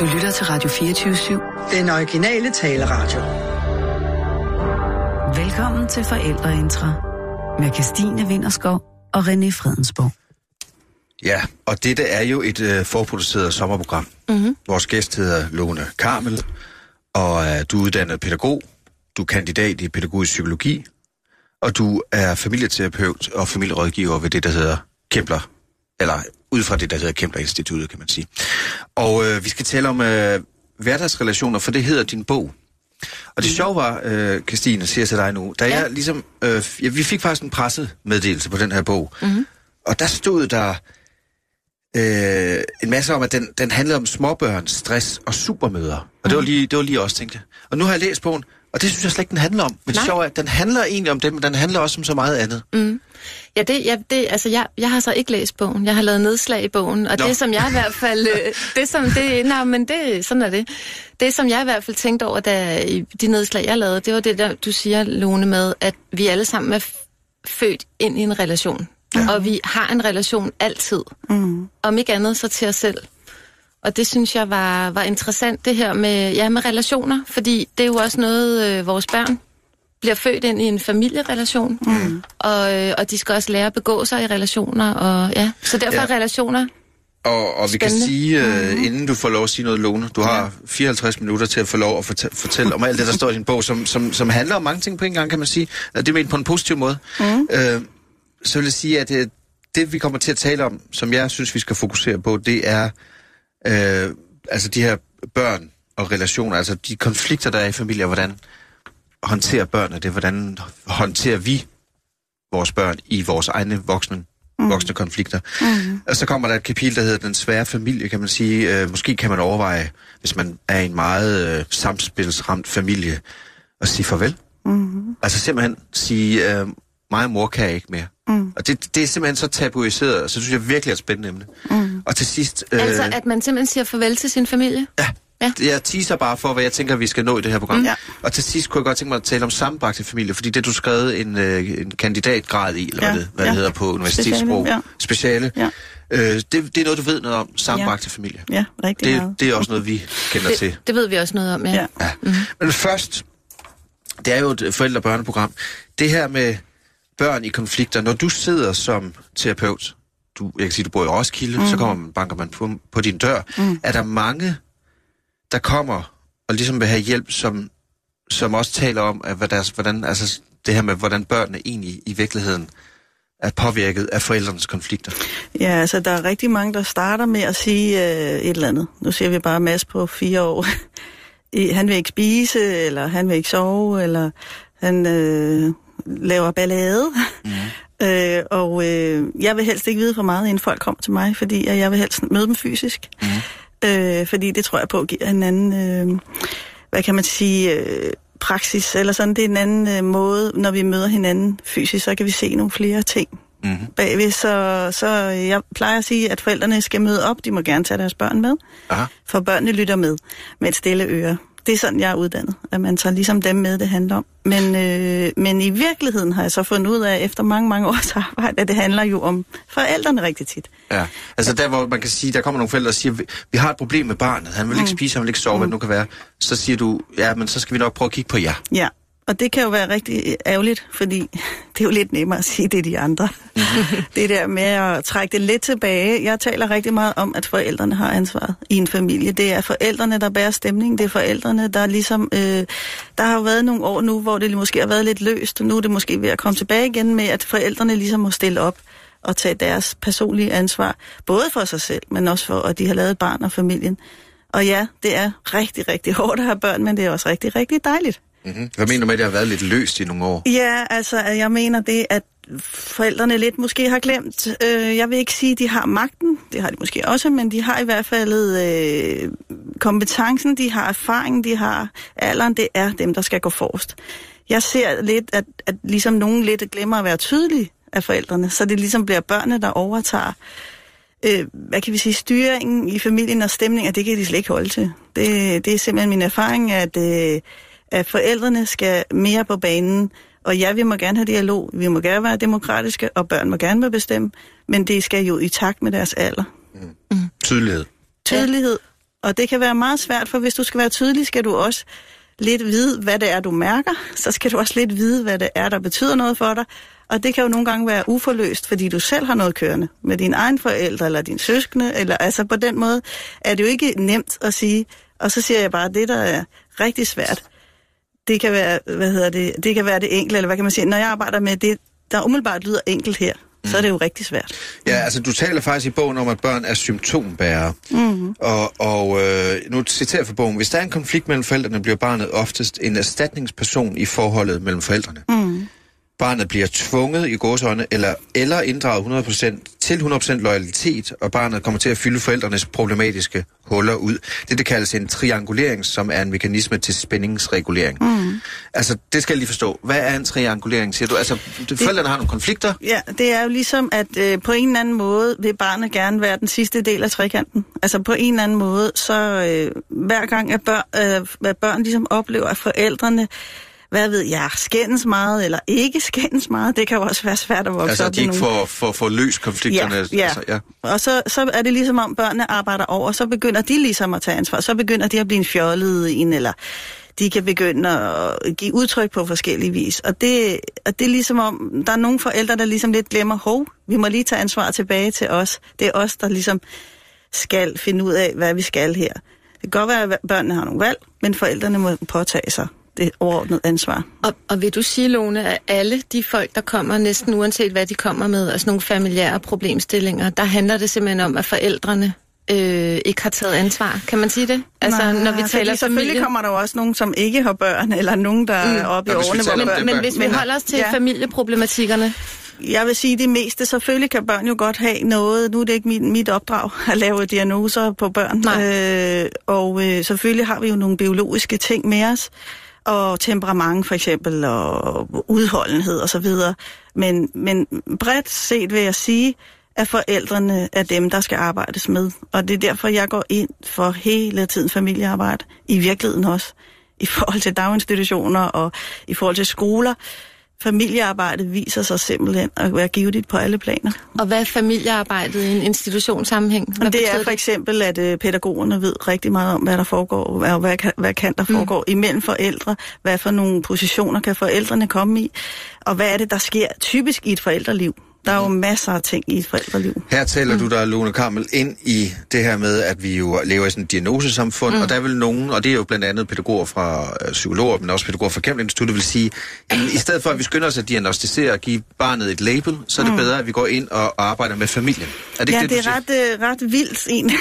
Du lytter til Radio 24/7. Den originale taleradio. Velkommen til Forældreintra med Kirstine Vinterskov og René Fredensborg. Ja, og dette er jo et forproduceret sommerprogram. Mm-hmm. Vores gæst hedder Lone Karmel, og du er uddannet pædagog, du er kandidat i pædagogisk psykologi, og du er familieterapeut og familierådgiver ved det, der hedder Kempler, eller ud fra det, der hedder Kempler-instituttet, kan man sige. Og vi skal tale om hverdagsrelationer, for det hedder din bog. Og det sjove var, Kirstine, siger jeg til dig nu, da jeg ligesom, vi fik faktisk en pressemeddelelse på den her bog, og der stod der en masse om, at den handlede om småbørn, stress og supermødre. Og det var lige også, tænkte jeg. Og nu har jeg læst bogen, og det synes jeg slet ikke, den handler om. Men det sjove er, at den handler egentlig om det, men den handler også om så meget andet. Mm. Ja, jeg har så ikke læst bogen. Jeg har lavet nedslag i bogen, og det som jeg i hvert fald sådan er det. Det som jeg i hvert fald tænkte over, da i de nedslag jeg lavede, det var det der du siger, Lone, med at vi alle sammen er født ind i en relation. Ja. Og vi har en relation altid. Om ikke andet så til os selv. Og det synes jeg var interessant, det her med relationer, fordi det er jo også noget, vores børn bliver født ind i en familierelation, og de skal også lære at begå sig i relationer, og så derfor er relationer og vi kan sige, inden du får lov at sige noget, Lone, du har 54 minutter til at få lov at fortælle om alt det, der står i din bog, som handler om mange ting på en gang, kan man sige. Det er ment på en positiv måde. Så vil jeg sige, at det vi kommer til at tale om, som jeg synes, vi skal fokusere på, det er altså de her børn og relationer, altså de konflikter, der er i familier, hvordan håndterer børnene det, hvordan håndterer vi vores børn i vores egne voksne konflikter. Og så kommer der et kapitel, der hedder Den svære familie, kan man sige. Måske kan man overveje, hvis man er i en meget samspilsramt familie, at sige farvel. Altså simpelthen sige, mig og mor kan jeg ikke mere. Og det er simpelthen så tabuiseret, så synes jeg virkelig er et spændende emne. Og til sidst... altså, at man simpelthen siger farvel til sin familie? Ja. Jeg teaser bare for, hvad jeg tænker, vi skal nå i det her program. Og til sidst kunne jeg godt tænke mig at tale om sammenbragte familie, fordi det du skrev en kandidatgrad i, eller hvad det hedder på universitetssprog. Speciale. Det er noget, du ved noget om, sammenbragte familie. Ja, rigtig meget. Det er også noget, vi kender til. Det ved vi også noget om, ja. Men først, det er jo et forældre-børneprogram. Det her med børn i konflikter, når du sidder som terapeut, jeg kan sige, du bor i Roskilde, så banker man på din dør. Er der mange, der kommer og ligesom vil have hjælp, som også taler om, at hvordan det her med, hvordan børnene egentlig i virkeligheden er påvirket af forældrenes konflikter? Ja, altså der er rigtig mange, der starter med at sige et eller andet. Nu ser vi bare Mads på 4 år. Han vil ikke spise, eller han vil ikke sove, eller han laver ballade. Jeg vil helst ikke vide for meget, inden folk kommer til mig, fordi jeg vil helst møde dem fysisk. Fordi det tror jeg på giver en anden, hvad kan man sige, praksis, eller sådan. Det er en anden måde, når vi møder hinanden fysisk, så kan vi se nogle flere ting bagved. Så jeg plejer at sige, at forældrene skal møde op, de må gerne tage deres børn med, for børnene lytter med et stille øre. Det er sådan, jeg er uddannet, at man tager ligesom dem med, det handler om. Men i virkeligheden har jeg så fundet ud af, efter mange, mange års arbejde, at det handler jo om forældrene rigtig tit. Ja, altså der, hvor man kan sige, der kommer nogle forældre og siger, vi har et problem med barnet, han vil ikke spise, han vil ikke sove, hvad det nu kan være. Så siger du, ja, men så skal vi nok prøve at kigge på jer. Ja, og det kan jo være rigtig ærgerligt, fordi det er jo lidt nemmere at sige, det er de andre. Det der med at trække det lidt tilbage. Jeg taler rigtig meget om, at forældrene har ansvaret i en familie. Det er forældrene, der bærer stemningen. Det er forældrene, der ligesom... der har jo været nogle år nu, hvor det måske har været lidt løst. Nu er det måske ved at komme tilbage igen med, at forældrene ligesom må stille op og tage deres personlige ansvar. Både for sig selv, men også for, at de har lavet et barn og familien. Og ja, det er rigtig, rigtig hårdt at have børn, men det er også rigtig, rigtig dejligt. Hvad mener du med, at det har været lidt løst i nogle år? Ja, altså, jeg mener det, at forældrene lidt måske har glemt. Jeg vil ikke sige, at de har magten. Det har de måske også, men de har i hvert fald kompetencen, de har erfaringen, de har alderen. Det er dem, der skal gå forrest. Jeg ser lidt, at ligesom nogen lidt glemmer at være tydelige af forældrene, så det ligesom bliver børnene, der overtager hvad kan vi sige, styringen i familien og stemningen, det kan de slet ikke holde til. Det er simpelthen min erfaring, at forældrene skal mere på banen, og ja, vi må gerne have dialog, vi må gerne være demokratiske, og børn må gerne bestemme, men det skal jo i takt med deres alder. Tydelighed. Tydelighed Og det kan være meget svært, for hvis du skal være tydelig, skal du også lidt vide, hvad det er, du mærker. Så skal du også lidt vide, hvad det er, der betyder noget for dig. Og det kan jo nogle gange være uforløst, fordi du selv har noget kørende med dine egne forældre eller dine søskende. Eller, altså på den måde er det jo ikke nemt at sige. Og så siger jeg bare, at det, der er rigtig svært, det kan være, det kan være det enkle, eller hvad kan man sige. Når jeg arbejder med det, der umiddelbart lyder enkelt her, så er det jo rigtig svært. Ja, altså du taler faktisk i bogen om, at børn er symptombærere. Mm-hmm. Og nu citerer jeg fra bogen. Hvis der er en konflikt mellem forældrene, bliver barnet oftest en erstatningsperson i forholdet mellem forældrene. Mm. Barnet bliver tvunget i gåseøjne, eller inddraget 100% til 100% loyalitet, og barnet kommer til at fylde forældrenes problematiske huller ud. Det kaldes en triangulering, som er en mekanisme til spændingsregulering. Mm. Altså, det skal jeg lige forstå. Hvad er en triangulering, siger du? Altså, forældrene har nogle konflikter? Ja, det er jo ligesom, at på en eller anden måde vil barnet gerne være den sidste del af trekanten. Altså, på en eller anden måde, så hver gang at børn ligesom oplever, at forældrene skændes meget, eller ikke skændes meget. Det kan jo også være svært at vokse op. Altså, at de ikke får løst konflikterne. Ja. Altså, ja. Og så er det ligesom om børnene arbejder over, så begynder de ligesom at tage ansvar. Så begynder de at blive en fjollet en, eller de kan begynde at give udtryk på forskellige vis. Og det er ligesom om, der er nogle forældre, der ligesom lidt glemmer, vi må lige tage ansvar tilbage til os. Det er os, der ligesom skal finde ud af, hvad vi skal her. Det kan godt være, at børnene har nogle valg, men forældrene må påtage sig det overordnede ansvar. Og vil du sige, Lone, at alle de folk, der kommer, næsten uanset hvad de kommer med, altså nogle familiære problemstillinger, der handler det simpelthen om, at forældrene ikke har taget ansvar. Kan man sige det? Altså, når vi taler selvfølgelig kommer der jo også nogen, som ikke har børn, eller nogen, der er oppe i årene, hvor børn. Men hvis vi holder os til familieproblematikkerne. Jeg vil sige det meste. Selvfølgelig kan børn jo godt have noget. Nu er det ikke mit opdrag at lave diagnoser på børn. Og selvfølgelig har vi jo nogle biologiske ting med os. Og temperament for eksempel, og udholdenhed og så videre. Men bredt set vil jeg sige, at forældrene er dem, der skal arbejdes med. Og det er derfor, jeg går ind for hele tiden familiearbejde. I virkeligheden også. I forhold til daginstitutioner og i forhold til skoler. Familiearbejdet viser sig simpelthen at være givetigt på alle planer. Og hvad er familiearbejdet i en institutionssammenhæng? Det er for eksempel, at pædagogerne ved rigtig meget om, hvad der foregår, og hvad kan der foregå imellem forældre, hvad for nogle positioner kan forældrene komme i, og hvad er det, der sker typisk i et forældreliv. Der er jo masser af ting i et forældreliv. Her taler du der, Lone Karmel, ind i det her med, at vi jo lever i sådan et diagnosesamfund, og der er vel nogen, og det er jo blandt andet pædagoger fra psykologer, men også pædagoger fra Kæmpeinstituttet, vil sige, at i stedet for, at vi skynder os at diagnostisere og give barnet et label, så er det bedre, at vi går ind og arbejder med familien. Er det det er ret vildt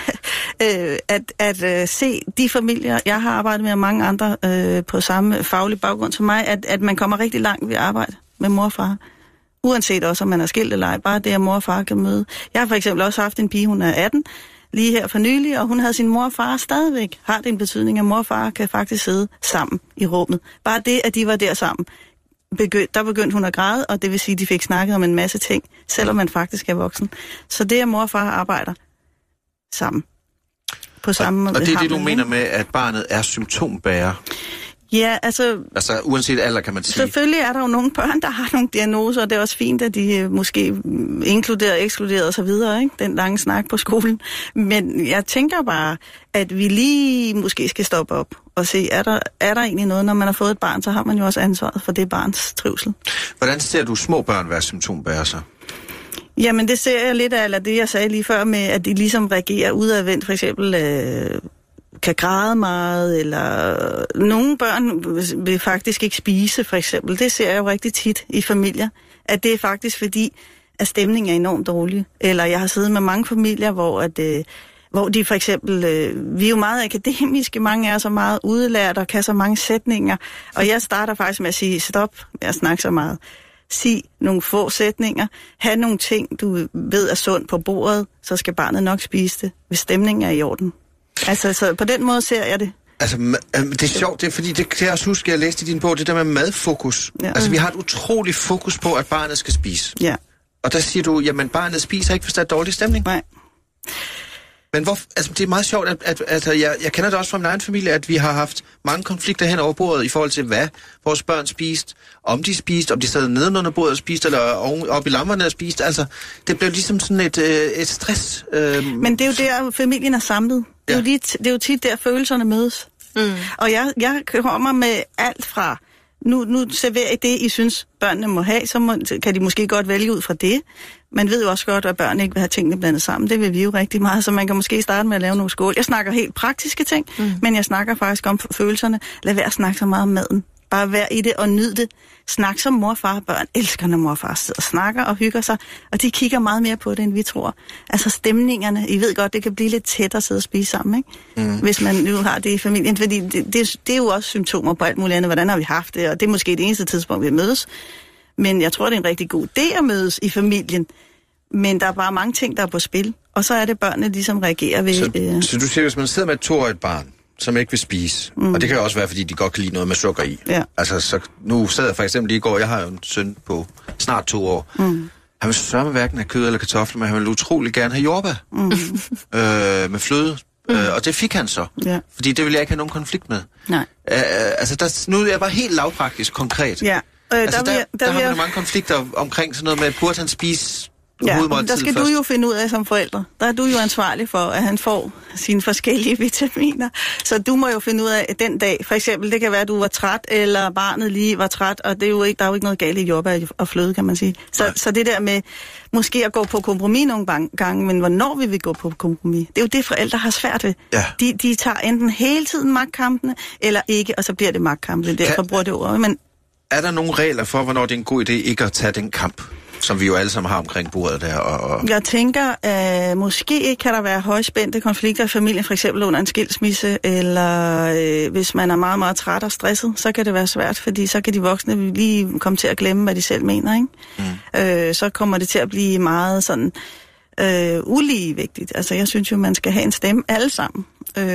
at se de familier, jeg har arbejdet med, og mange andre på samme faglig baggrund som mig, at man kommer rigtig langt ved at arbejde med mor og far. Uanset også, om man er skilt eller ej, bare det, at mor og far kan møde. Jeg har for eksempel også haft en pige, hun er 18, lige her for nylig, og hun havde sin mor og far stadigvæk. Har det en betydning, at mor og far kan faktisk sidde sammen i rummet. Bare det, at de var der sammen, der begyndte hun at græde, og det vil sige, at de fik snakket om en masse ting, selvom man faktisk er voksen. Så det, at mor og far arbejder sammen. På samme måde. Og det er det, du mener med, at barnet er symptombærer? Ja, altså uanset alder, kan man sige. Selvfølgelig er der jo nogle børn, der har nogle diagnoser, og det er også fint, at de måske inkluderer, ekskluderer og så videre, ikke? Den lange snak på skolen. Men jeg tænker bare, at vi lige måske skal stoppe op og se, er der egentlig noget, når man har fået et barn, så har man jo også ansvaret for det barns trivsel. Hvordan ser du små børn være symptombærer så? Jamen, det ser jeg lidt af, eller det jeg sagde lige før med, at de ligesom reagerer udadvendt, for eksempel kan græde meget, eller nogle børn vil faktisk ikke spise, for eksempel. Det ser jeg jo rigtig tit i familier, at det er faktisk fordi, at stemningen er enormt dårlig. Eller jeg har siddet med mange familier, hvor de for eksempel, vi er jo meget akademiske, mange er så meget udlært og kan så mange sætninger, og jeg starter faktisk med at sige, stop med at snakke så meget. Sig nogle få sætninger, have nogle ting, du ved er sundt på bordet, så skal barnet nok spise det, hvis stemningen er i orden. Altså, så på den måde ser jeg det. Altså, det er sjovt, det er fordi, det kan jeg også huske, jeg læste i din bog, det der med madfokus. Ja. Altså, vi har et utroligt fokus på, at barnet skal spise. Ja. Og der siger du, jamen, barnet spiser ikke, hvis der er dårlig stemning. Nej. Men det er meget sjovt, at jeg kender det også fra min egen familie, at vi har haft mange konflikter hen over bordet i forhold til, hvad vores børn spiste, om de sad nedenunder bordet og spiste, eller oppe i lammerne og spiste. Altså, det blev ligesom sådan et stress. Men det er jo der, familien er samlet. Det er jo tit der, følelserne mødes. Og jeg kommer med alt fra, nu serverer I det, I synes, børnene må have, så kan de måske godt vælge ud fra det. Man ved jo også godt, at børn ikke vil have tingene blandet sammen. Det vil vi jo rigtig meget, så man kan måske starte med at lave nogle skål. Jeg snakker helt praktiske ting, men jeg snakker faktisk om følelserne. Lad være at snakke så meget om maden. Bare vær i det og nyd det. Snak som mor og far. Børn elsker, når mor og far sidder og snakker og hygger sig, og de kigger meget mere på det, end vi tror. Altså stemningerne, I ved godt, det kan blive lidt tæt at sidde og spise sammen, ikke? Hvis man nu har det i familien. Fordi det er jo også symptomer på alt muligt andet. Hvordan har vi haft det? Og det er måske det eneste tidspunkt, vi mødes. Men jeg tror, det er en rigtig god idé at mødes i familien. Men der er bare mange ting, der er på spil. Og så er det børnene, ligesom reagerer ved... Så du siger, hvis man sidder med et 2-årigt barn, som ikke vil spise, og det kan jo også være, fordi de godt kan lide noget med sukker i. Ja. Altså, så nu sad jeg for eksempel lige i går, jeg har jo en søn på snart 2 år. Han vil sørge med hverken have kød eller kartofler, men han vil utrolig gerne have jordbær med fløde. Og det fik han så, fordi det ville jeg ikke have nogen konflikt med. Nej. Altså, nu er jeg bare helt lavpraktisk konkret. Ja. Der har man mange konflikter omkring sådan noget med, burde han spise... Ja, der skal du jo finde ud af som forældre. Der er du jo ansvarlig for, at han får sine forskellige vitaminer. Så du må jo finde ud af, at den dag, for eksempel, det kan være, at du var træt, eller barnet lige var træt, og det er jo ikke, der er jo ikke noget galt i jordbær og fløde, kan man sige. Så det der med måske at gå på kompromis nogle gange, men hvornår vi vil gå på kompromis, det er jo det, forældre har svært ved. Ja. De tager enten hele tiden magtkampene, eller ikke, og så bliver det magtkampene. Derfor bruger det ord. Men er der nogle regler for, hvornår det er en god idé ikke at tage den kamp, som vi jo alle sammen har omkring bordet der? Jeg tænker, at måske kan der være højspændte konflikter i familien, for eksempel under en skilsmisse, eller hvis man er meget, meget træt og stresset, så kan det være svært, fordi så kan de voksne lige komme til at glemme, hvad de selv mener, ikke? Så kommer det til at blive meget sådan ulige vigtigt. Altså, jeg synes jo, man skal have en stemme alle sammen.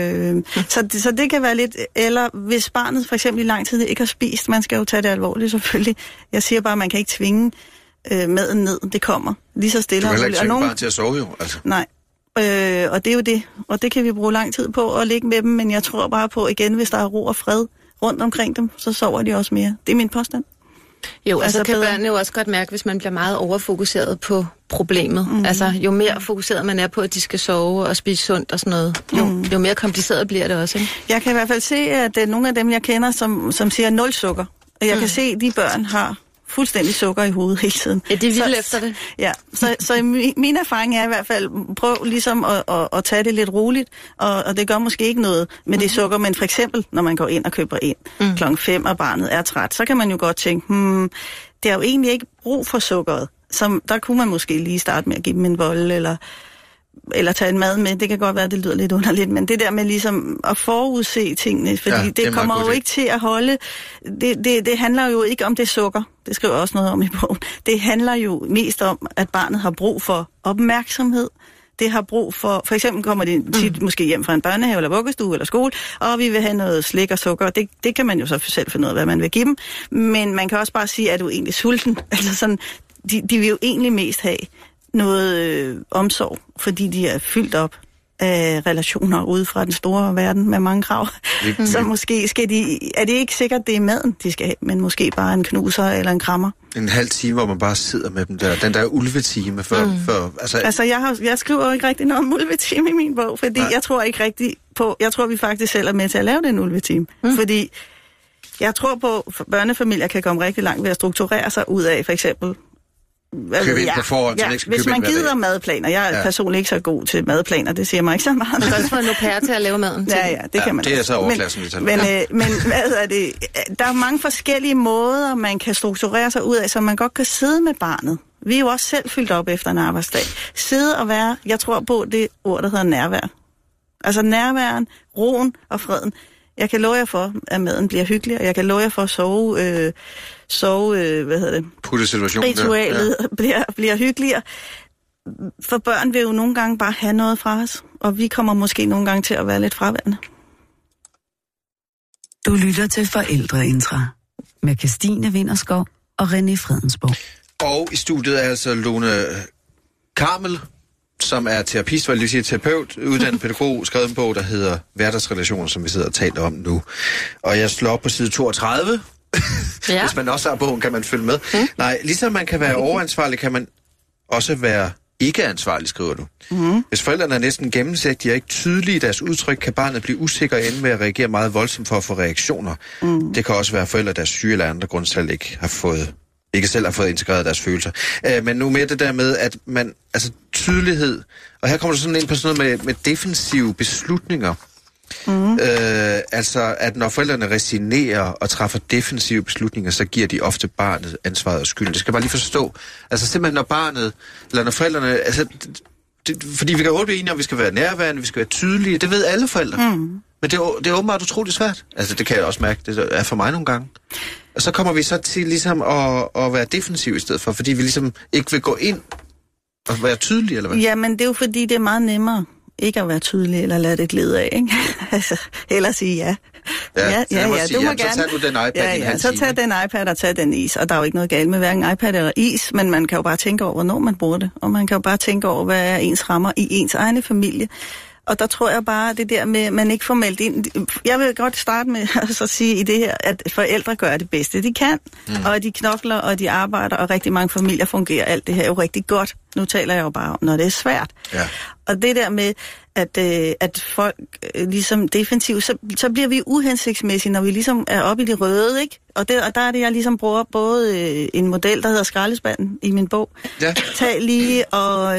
Så det kan være lidt, eller hvis barnet for eksempel i lang tid ikke har spist, man skal jo tage det alvorligt selvfølgelig. Jeg siger bare, at man kan ikke tvinge maden ned, det kommer lige så stille. Du kan heller ikke tvinge barn til at sove jo, altså. Nej, og det er jo det, og det kan vi bruge lang tid på at ligge med dem, men jeg tror bare på igen, hvis der er ro og fred rundt omkring dem, så sover de også mere. Det er min påstand. Jo, altså kan børnene jo også godt mærke, hvis man bliver meget overfokuseret på problemet. Altså, jo mere fokuseret man er på, at de skal sove og spise sundt og sådan noget, jo mere kompliceret bliver det også, ikke? Jeg kan i hvert fald se, at nogle af dem, jeg kender, som siger 0 sukker, og jeg kan se, at de børn har fuldstændig sukker i hovedet hele tiden. Ja, de er vildt efter det. Ja, så min erfaring er i hvert fald, prøv ligesom at tage det lidt roligt, og det gør måske ikke noget med det sukker, men for eksempel, når man går ind og køber ind 5:00, og barnet er træt, så kan man jo godt tænke, det er jo egentlig ikke brug for sukkeret. Der kunne man måske lige starte med at give dem en bolle, eller tage en mad med. Det kan godt være, at det lyder lidt underligt, men det der med ligesom at forudse tingene, fordi det kommer jo ikke til at holde. Det handler jo ikke om det sukker. Det skriver også noget om i bogen. Det handler jo mest om, at barnet har brug for opmærksomhed. Det har brug for eksempel kommer de tit måske hjem fra en børnehave eller vuggestue eller skole, og vi vil have noget slik og sukker. Det kan man jo så selv finde ud af, hvad man vil give dem. Men man kan også bare sige, at du er egentlig sulten. Altså sådan, de vil jo egentlig mest have noget omsorg, fordi de er fyldt op af relationer ude fra den store verden med mange krav. Så måske er det ikke sikkert, det er maden, de skal have, men måske bare en knuser eller en krammer. En halv time, hvor man bare sidder med dem der. Den der ulvetime før altså jeg skriver jo ikke rigtig noget om ulvetime i min bog, fordi jeg tror ikke rigtig på, jeg tror vi faktisk selv er med til at lave den ulvetime. Fordi jeg tror på, at børnefamilier kan komme rigtig langt ved at strukturere sig ud af, for eksempel hvis man gider madplaner. Jeg er personligt ikke så god til madplaner, det siger mig ikke så meget. Man kan også få en au pair til at lave maden. Ja, det kan man. Det er så overklassen, vi taler. Men hvad er det? Der er mange forskellige måder, man kan strukturere sig ud af, så man godt kan sidde med barnet. Vi er jo også selv fyldt op efter en arbejdsdag. Sidde og være, jeg tror på det ord, der hedder nærvær. Altså nærværen, roen og freden. Jeg kan love jer for, at maden bliver hyggelig, og jeg kan love jer for at ritualet bliver hyggeligere. For børn vil jo nogle gange bare have noget fra os, og vi kommer måske nogle gange til at være lidt fraværende. Du lytter til Forældreintra med Kirstine Winterskov og René Fredensborg. Og i studiet er altså Lone Karmel, som er terapist, hvad det vil sige terapeut, uddannet pædagog, skrevet en bog, der hedder Hverdagsrelationer, som vi sidder og taler om nu. Og jeg slår op på side 32. Ja. Hvis man også har bogen, kan man følge med. Nej, ligesom man kan være overansvarlig, kan man også være ikke er ansvarlig, skriver du. Hvis forældrene er næsten gennemsigtige og ikke tydelige i deres udtryk, kan barnet blive usikker og ende med at reagere meget voldsomt for at få reaktioner. Det kan også være forældre, der er syge eller andre grundtal ikke selv har fået integreret deres følelser. Men nu mere det der med, at man, altså tydelighed, og her kommer du sådan ind på sådan noget med defensive beslutninger. Altså, at når forældrene resignerer og træffer defensive beslutninger, så giver de ofte barnet ansvaret og skylden. Det skal bare lige forstå. Altså simpelthen når barnet, eller når forældrene, altså, fordi vi kan hurtigt blive enige om, vi skal være nærværende, vi skal være tydelige, det ved alle forældre. Men det er åbenbart utroligt svært. Altså det kan jeg også mærke, det er for mig nogle gange. Og så kommer vi så til ligesom at være defensiv i stedet for, fordi vi ligesom ikke vil gå ind og være tydelige, eller hvad? Jamen det er jo fordi, det er meget nemmere ikke at være tydelig, eller lade det glide af, ikke? Altså, eller sige ja. Ja, du må gerne. Så tager du den iPad så tag den iPad og tag den is. Og der er jo ikke noget galt med hverken iPad eller is, men man kan jo bare tænke over, hvornår man bruger det. Og man kan jo bare tænke over, hvad er ens rammer i ens egne familie. Og der tror jeg bare, det der med, at man ikke får meldt ind. Jeg vil godt starte med at sige i det her, at forældre gør det bedste, de kan. Og de knokler, og de arbejder, og rigtig mange familier fungerer. Alt det her er jo rigtig godt. Nu taler jeg jo bare om, når det er svært. Ja. Og det der med, at folk ligesom defensivt, så bliver vi uhensigtsmæssige, når vi ligesom er oppe i det røde, ikke? Og der er det, jeg ligesom bruger både en model, der hedder skraldespanden i min bog. Ja. Tag lige og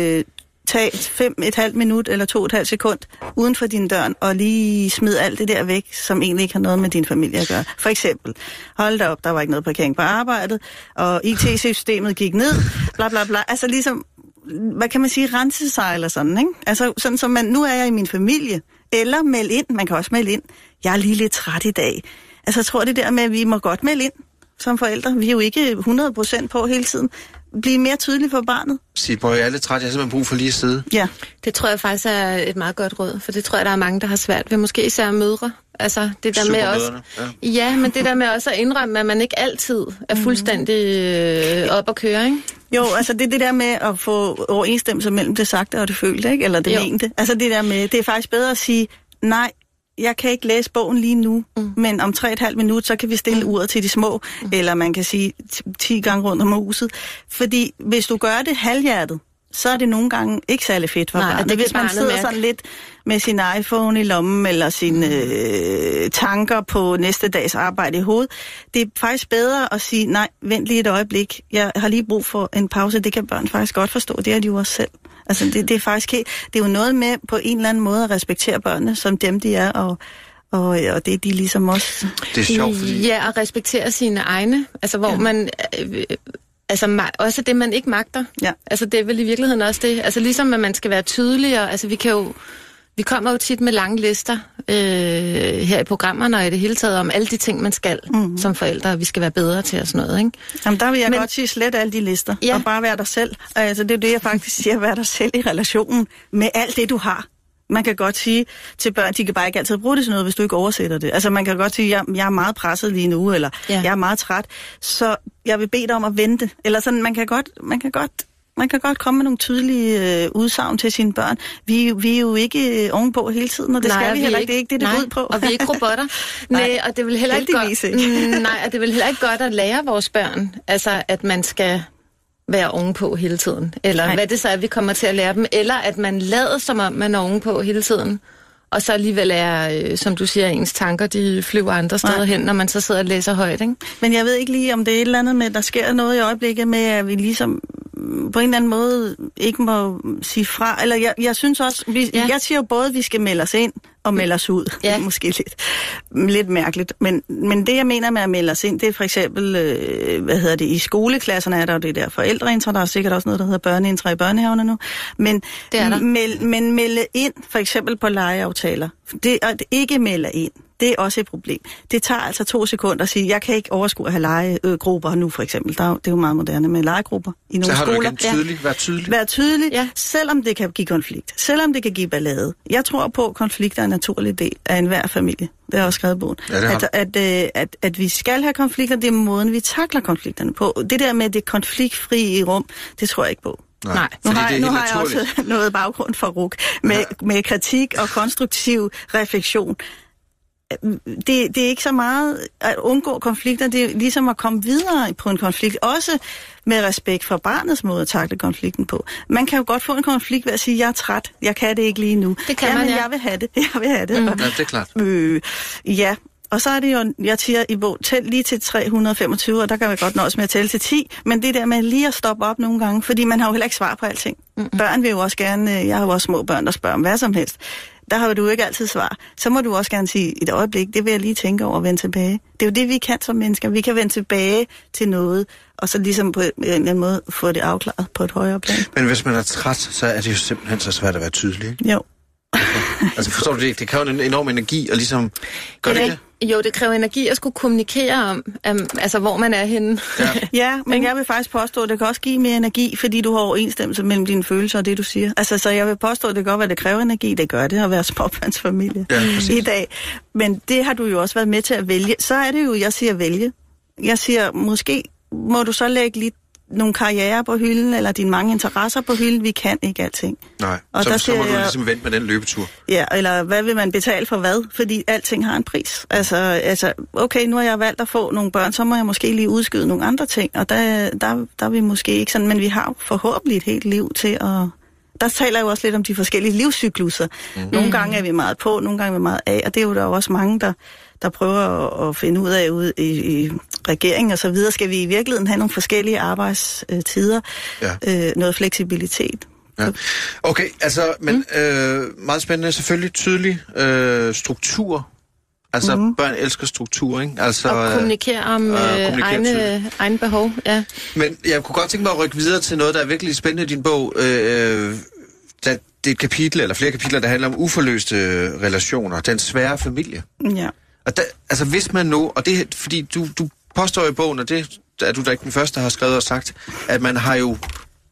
tag 5,5 minut eller 2,5 sekund uden for din dør, og lige smid alt det der væk, som egentlig ikke har noget med din familie at gøre. For eksempel, hold da op, der var ikke noget parkering på arbejdet, og IT-systemet gik ned, bla bla bla. Altså ligesom, hvad kan man sige, rense sig eller sådan, ikke? Altså sådan som nu er jeg i min familie, eller meld ind, man kan også melde ind, jeg er lige lidt træt i dag. Altså jeg tror det der med, at vi må godt melde ind som forældre, vi er jo ikke 100% på hele tiden. Blive mere tydelig for barnet. Sig, jeg er lidt træt, jeg har simpelthen brug for lige at sidde. Ja. Det tror jeg faktisk er et meget godt råd, for det tror jeg, der er mange, der har svært ved. Måske især mødre. Altså det der med også. Ja, men det der med også at indrømme, at man ikke altid er fuldstændig op at køre, ikke? Jo, altså det er det der med at få overensstemmelse mellem det sagte og det følte, ikke? Eller det mente. Altså det der med, det er faktisk bedre at sige, nej, jeg kan ikke læse bogen lige nu, men om 3,5 minutter, så kan vi stille uret til de små, eller man kan sige 10 gange rundt om huset. Fordi hvis du gør det halvhjertet, så er det nogle gange ikke særlig fedt for barnet. Hvis man sidder sådan lidt med sin iPhone i lommen, eller sine tanker på næste dags arbejde i hovedet, det er faktisk bedre at sige, nej, vent lige et øjeblik, jeg har lige brug for en pause, det kan børn faktisk godt forstå, det er de jo også selv. Altså det er faktisk det er jo noget med på en eller anden måde at respektere børnene som dem de er, og det er de ligesom også. Det er sjovt, fordi... Ja, at respektere sine egne, altså hvor man... Altså også det, man ikke magter. Ja. Altså det er vel i virkeligheden også det. Altså ligesom, at man skal være tydeligere. Altså vi kommer jo tit med lange lister her i programmerne og i det hele taget om alle de ting, man skal som forældre, og vi skal være bedre til og sådan noget, ikke? Jamen der vil jeg godt sige slet alle de lister, og bare være dig selv. Altså det er det, jeg faktisk siger, være dig selv i relationen med alt det, du har. Man kan godt sige til børn, de kan bare ikke altid bruge det til noget, hvis du ikke oversætter det. Altså man kan godt sige, jeg er meget presset lige nu, eller jeg er meget træt, så jeg vil bede dig om at vente. Eller sådan, man kan godt komme med nogle tydelige udsagn til sine børn. Vi er jo ikke ovenpå hele tiden, og det skal vi heller ikke. Det er ikke det, det går ud på. Og vi er ikke robotter. Nej, og det vil heller ikke godt. Nej, og det vil heller ikke godt at lære vores børn, altså at man skal være ovenpå hele tiden. Eller hvad det så er, vi kommer til at lære dem. Eller at man lader som om, man er ovenpå hele tiden. Og så alligevel er, som du siger, ens tanker, de flyver andre steder hen, når man så sidder og læser højt, ikke? Men jeg ved ikke lige, om det er et eller andet med, der sker noget i øjeblikket med, at vi ligesom på en eller anden måde ikke må sige fra. Eller jeg synes også, jeg siger jo både, at vi skal melde os ind og melde os ud. Ja. Det er måske lidt mærkeligt. Men det, jeg mener med at melde os ind, det er for eksempel, i skoleklasserne er der jo det der forældreintra, der er sikkert også noget, der hedder børneintra i børnehaverne nu. Men melde ind, for eksempel på legeaftaler. Det at ikke melde ind, det er også et problem. Det tager altså 2 sekunder at sige, jeg kan ikke overskue at have legegrupper nu, for eksempel. Det er jo meget moderne med legegrupper i nogle skoler. Så har du igen Vær tydelig, selvom det kan give konflikt. Selvom det kan give ballade. Jeg tror på, at konflikter er en naturlig del af enhver familie. Det er også skrevet i bogen. Ja, at vi skal have konflikter, det er måden, vi takler konflikterne på. Det der med det konfliktfri rum, det tror jeg ikke på. Nej. Nu har jeg også noget baggrund for RUK med kritik og konstruktiv refleksion. det er ikke så meget at undgå konflikter, det er ligesom at komme videre på en konflikt, også med respekt for barnets måde at takle konflikten på. Man kan jo godt få en konflikt ved at sige, jeg er træt, jeg kan det ikke lige nu. Det kan man, men jeg vil have det. Ja, det er klart. Ja, og så er det jo, jeg siger i bog, tæl lige til 325, og der kan man godt nøjes med at tælle til 10, men det der med lige at stoppe op nogle gange, fordi man har jo heller ikke svar på alting. Børn vil jo også gerne, jeg har jo også små børn, der spørger om hvad som helst. Der har du ikke altid svar. Så må du også gerne sige, et øjeblik, det vil jeg lige tænke over at vende tilbage. Det er jo det, vi kan som mennesker. Vi kan vende tilbage til noget, og så ligesom på en eller anden måde få det afklaret på et højere plan. Men hvis man er træt, så er det jo simpelthen så svært at være tydelig, ikke? Jo. Altså forstår du det? Det kræver en enorm energi at ligesom gøre det? Jo, det kræver energi at skulle kommunikere om, altså hvor man er henne. Ja, men jeg vil faktisk påstå, at det kan også give mere energi, fordi du har overensstemmelse mellem dine følelser og det, du siger. Altså, så jeg vil påstå, at det godt, at det kræver energi. Det gør det at være småbørnsfamilie i dag. Men det har du jo også været med til at vælge. Så er det jo, jeg siger vælge. Jeg siger, måske må du så lægge lidt nogle karrierer på hylden, eller dine mange interesser på hylden. Vi kan ikke alting. Nej, og så må du ligesom vente med den løbetur. Ja, eller hvad vil man betale for hvad? Fordi alting har en pris. Altså, okay, nu har jeg valgt at få nogle børn, så må jeg måske lige udskyde nogle andre ting, og der er vi måske ikke sådan, men vi har forhåbentlig et helt liv til at... Der taler jo også lidt om de forskellige livscyklusser. Nogle gange er vi meget på, nogle gange er vi meget af, og det er jo der også mange, der prøver at finde ud af ude i regeringen og så videre. Skal vi i virkeligheden have nogle forskellige arbejdstider, noget fleksibilitet? Ja. Okay, altså, men meget spændende, selvfølgelig tydelig struktur. Altså, børn elsker struktur, ikke? Altså, og kommunikere om egne behov, ja. Men jeg kunne godt tænke mig at rykke videre til noget, der er virkelig spændende i din bog. Det er et kapitel, eller flere kapitler, der handler om uforløste relationer. Den svære familie. Ja. Og der, altså, hvis man nu, og det er, fordi du påstår i bogen, og det er du da ikke den første, der har skrevet og sagt, at man har jo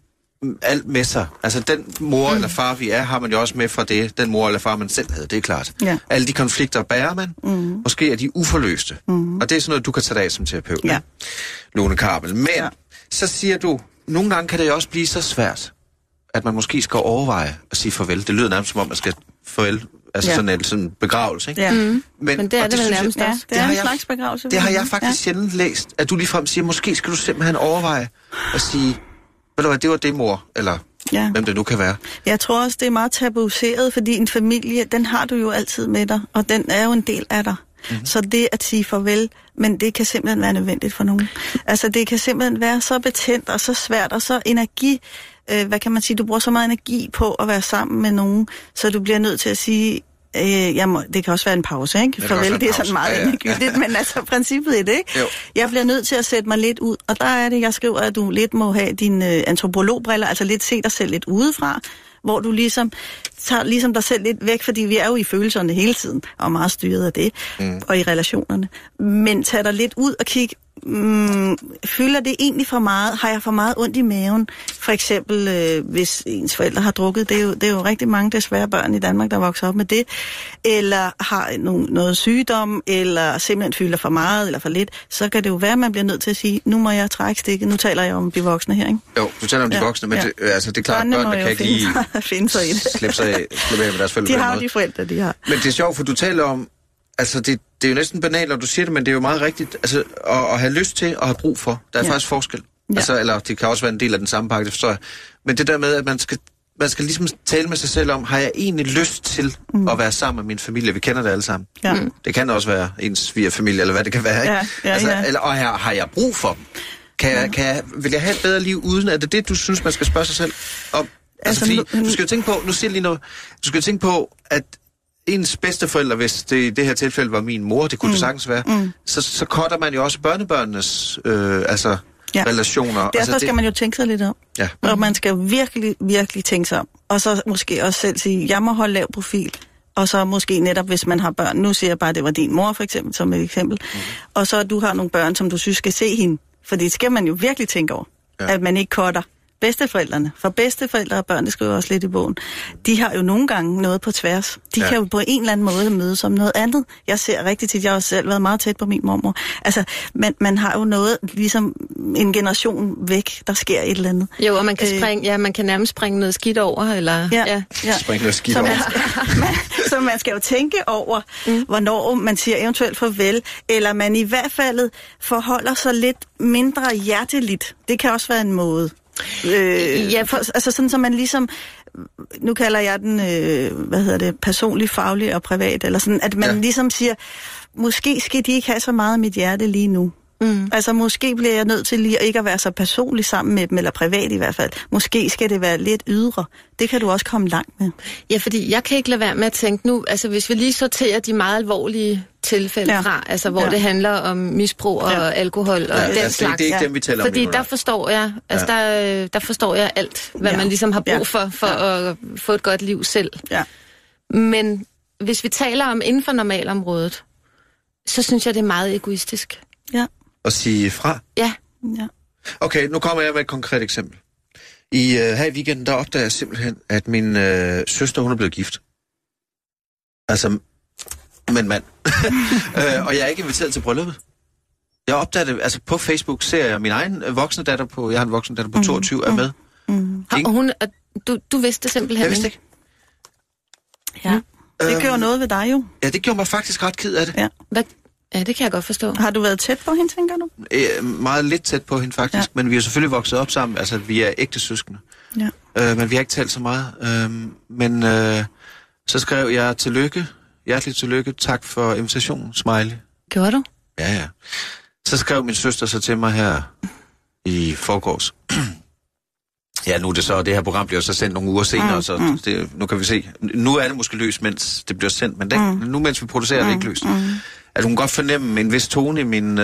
alt med sig. Altså, den mor eller far, vi er, har man jo også med fra det, den mor eller far, man selv havde, det er klart. Ja. Alle de konflikter bærer man. Måske er de uforløste. Og det er sådan noget, du kan tage dig af som terapeut. Ja. Lone Karpel. Men så siger du, nogle gange kan det også blive så svært, at man måske skal overveje at sige farvel. Det lyder nærmest som om, man skal farvel. Altså sådan en begravelse, ikke? Ja. Men det er det vel nærmest også. Det er en slags begravelse. Det har jeg faktisk sjældent læst, at du ligefrem siger, måske skal du simpelthen overveje at sige, ved du hvad, det var det, mor, eller hvem det nu kan være. Jeg tror også, det er meget tabuiseret, fordi en familie, den har du jo altid med dig, og den er jo en del af dig. Så det at sige farvel, men det kan simpelthen være nødvendigt for nogen. Altså, det kan simpelthen være så betændt og så svært og så hvad kan man sige, du bruger så meget energi på at være sammen med nogen, så du bliver nødt til at sige, det kan også være en pause, ikke? Farvel, det er sådan meget endegyldigt, men altså princippet i det, ikke? Jo. Jeg bliver nødt til at sætte mig lidt ud, og der er det, jeg skriver, at du lidt må have dine antropologbriller, altså lidt se dig selv lidt udefra, hvor du ligesom tager dig selv lidt væk, fordi vi er jo i følelserne hele tiden, og meget styret af det, og i relationerne. Men tag dig lidt ud og kig, føler det egentlig for meget? Har jeg for meget ondt i maven? For eksempel, hvis ens forældre har drukket, det er jo rigtig mange desværre børn i Danmark, der vokser op med det, eller har noget sygdom, eller simpelthen fylder for meget eller for lidt, så kan det jo være, at man bliver nødt til at sige, nu må jeg trække stikket, nu taler jeg om de voksne her, ikke? Jo, du taler om de voksne, men det er klart, at børnene kan ikke lige finde sig i det. Slippe af med deres forældre. De har jo de forældre, de har. Men det er sjovt, for du taler om, altså det er jo næsten banalt, når du siger det, men det er jo meget rigtigt, altså at have lyst til og have brug for. Der er faktisk forskel. Ja. Altså, eller det kan også være en del af den samme pakke, det forstår jeg. Men det der med, at man skal ligesom tale med sig selv om, har jeg egentlig lyst til at være sammen med min familie? Vi kender det alle sammen. Ja. Det kan også være ens svigerfamilie, eller hvad det kan være, ikke? Eller, og har jeg brug for dem? Vil jeg have et bedre liv uden? Er det det, du synes, man skal spørge sig selv om? Altså, fordi, du skal jo tænke på, nu siger jeg lige noget, du skal jo tænke på, at ens bedsteforældre, hvis det i det her tilfælde var min mor, det kunne det sagtens være, så cutter man jo også børnebørnenes relationer. Derfor skal man jo tænke sig lidt om. Ja. Og man skal virkelig, virkelig tænke sig om. Og så måske også selv sige, jeg må holde lav profil. Og så måske netop, hvis man har børn, nu siger jeg bare, at det var din mor for eksempel, som et eksempel. Og så du har nogle børn, som du synes skal se hende. For det skal man jo virkelig tænke over, at man ikke cutter. Bedsteforældrene, for bedsteforældre og børn, det skriver også lidt i bogen, de har jo nogle gange noget på tværs. De kan jo på en eller anden måde mødes som noget andet. Jeg ser rigtig tit, jeg har også selv været meget tæt på min mormor. Altså, man har jo noget, ligesom en generation væk, der sker et eller andet. Jo, og man kan man kan nærmest springe noget skidt over, eller... Springe noget skidt over. Så man skal jo tænke over, hvornår man siger eventuelt farvel, eller man i hvert fald forholder sig lidt mindre hjerteligt. Det kan også være en måde. Altså sådan, så man ligesom, nu kalder jeg den, personlig, faglig og privat, eller sådan, at man ligesom siger, måske skal de ikke have så meget af mit hjerte lige nu. Altså måske bliver jeg nødt til lige ikke at være så personlig sammen med dem, eller privat i hvert fald. Måske skal det være lidt ydre. Det kan du også komme langt med. Ja, fordi jeg kan ikke lade være med at tænke nu, altså hvis vi lige sorterer de meget alvorlige tilfælde fra, altså hvor det handler om misbrug og alkohol og den slags. Det er ikke dem, vi taler om. Fordi der forstår jeg, der forstår jeg alt, hvad man ligesom har brug for at få et godt liv selv. Ja. Men hvis vi taler om inden for normalområdet, så synes jeg, det er meget egoistisk. Ja. At sige fra? Ja. Okay, nu kommer jeg med et konkret eksempel. Her i weekenden, der opdager jeg simpelthen, at min søster, hun er blevet gift. Altså, med en mand. Og jeg er ikke inviteret til brylluppet. Jeg opdager det, altså på Facebook ser jeg min egen voksne datter på, jeg har en voksen datter på 22, er med. Og hun, du vidste simpelthen jeg vidste ikke. Ja, det gjorde noget ved dig jo. Ja, det gjorde mig faktisk ret ked af det. Ja. Ja, det kan jeg godt forstå. Har du været tæt på hende, tænker du? Meget lidt tæt på hende faktisk, men vi er selvfølgelig vokset op sammen, altså vi er ægte søskende. Ja. Men vi har ikke talt så meget. Men så skrev jeg hjerteligt tillykke, tak for invitationen, smiley. Gjorde du? Ja. Så skrev min søster så til mig her i forgårs. Ja, nu er det så, det her program bliver så sendt nogle uger senere, så nu kan vi se. Nu er det måske løst, mens det bliver sendt, men nu mens vi producerer, det ikke løst. At hun godt fornemme en vis tone i min...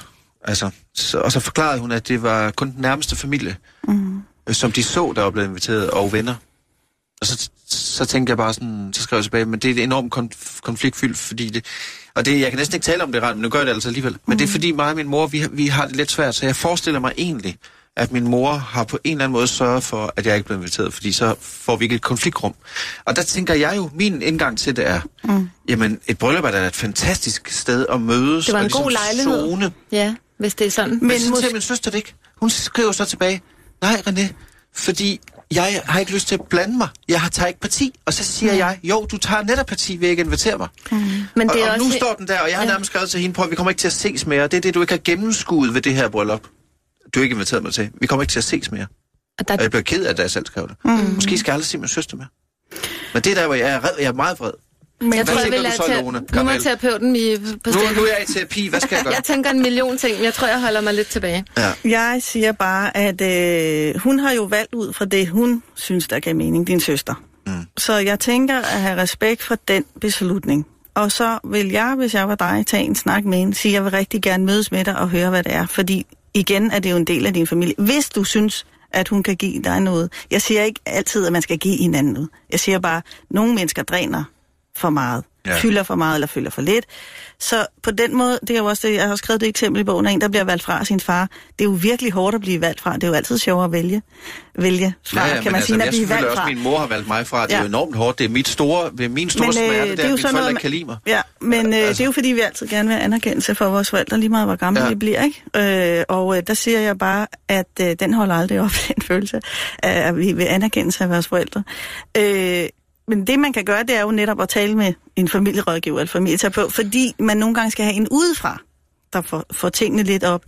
og så forklarede hun, at det var kun den nærmeste familie, som de så, der var blevet inviteret, og venner. Og så tænkte jeg bare sådan, så skrev jeg tilbage, men det er enormt konfliktfyldt, fordi det... Og det, jeg kan næsten ikke tale om det ret, men nu gør jeg det altså alligevel. Men det er fordi mig og min mor, vi har det lidt svært, så jeg forestiller mig egentlig, at min mor har på en eller anden måde sørget for, at jeg ikke blev inviteret, fordi så får vi ikke et konfliktrum. Og der tænker jeg jo, min indgang til det er, jamen et bryllup er da et fantastisk sted at mødes. Det var en og god lejlighed. Zone. Ja, hvis det er sådan. Men så siger min søster det ikke. Hun skriver så tilbage, nej René, fordi jeg har ikke lyst til at blande mig. Jeg tager ikke parti. Og så siger jeg, jo, du tager netop parti ved ikke invitere mig. Men det er og nu står den der, og jeg har nærmest skrevet til hende, prøv, vi kommer ikke til at ses mere. Det er det, du ikke har gennemskuet ved det her bryllup. Du har ikke inviteret mig til. Vi kommer ikke til at ses mere. Og jeg bliver ked af, da jeg selv skrev det. Måske skal jeg aldrig se min søster mere. Men det der, hvor jeg er meget vred. Men jeg tror, jeg vil nu må terapeuten på stedet. Nu er jeg i terapi. Hvad skal jeg gøre? Jeg tænker en million ting. Jeg tror, jeg holder mig lidt tilbage. Ja. Jeg siger bare, at hun har jo valgt ud fra det, hun synes, der gav mening, din søster. Så jeg tænker at have respekt for den beslutning. Og så vil jeg, hvis jeg var dig, tage en snak med hende, sige, jeg vil rigtig gerne mødes med dig og høre, hvad det er. Fordi igen er det jo en del af din familie. Hvis du synes, at hun kan give dig noget. Jeg siger ikke altid, at man skal give hinanden noget. Jeg siger bare, at nogle mennesker dræner for meget. Fylder for meget eller fylder for lidt. Så på den måde, det er jo også det, jeg har skrevet det eksempel i bogen af en, der bliver valgt fra af sin far. Det er jo virkelig hårdt at blive valgt fra. Det er jo altid sjovere at vælge fra, kan man sige, at blive valgt fra. Også min mor har valgt mig fra. Det er jo enormt hårdt. Det er min store smerte, det er, at mine forældre kan lide mig. Ja, men det er jo fordi, vi altid gerne vil have anerkendelse for vores forældre, lige meget hvor gamle vi bliver, ikke? Og der siger jeg bare, at den holder aldrig op, den følelse, at vi vil anerkendelse af vores forældre. Men det, man kan gøre, det er jo netop at tale med en familierådgiver eller familieterapeut, fordi man nogle gange skal have en udefra, der får tingene lidt op.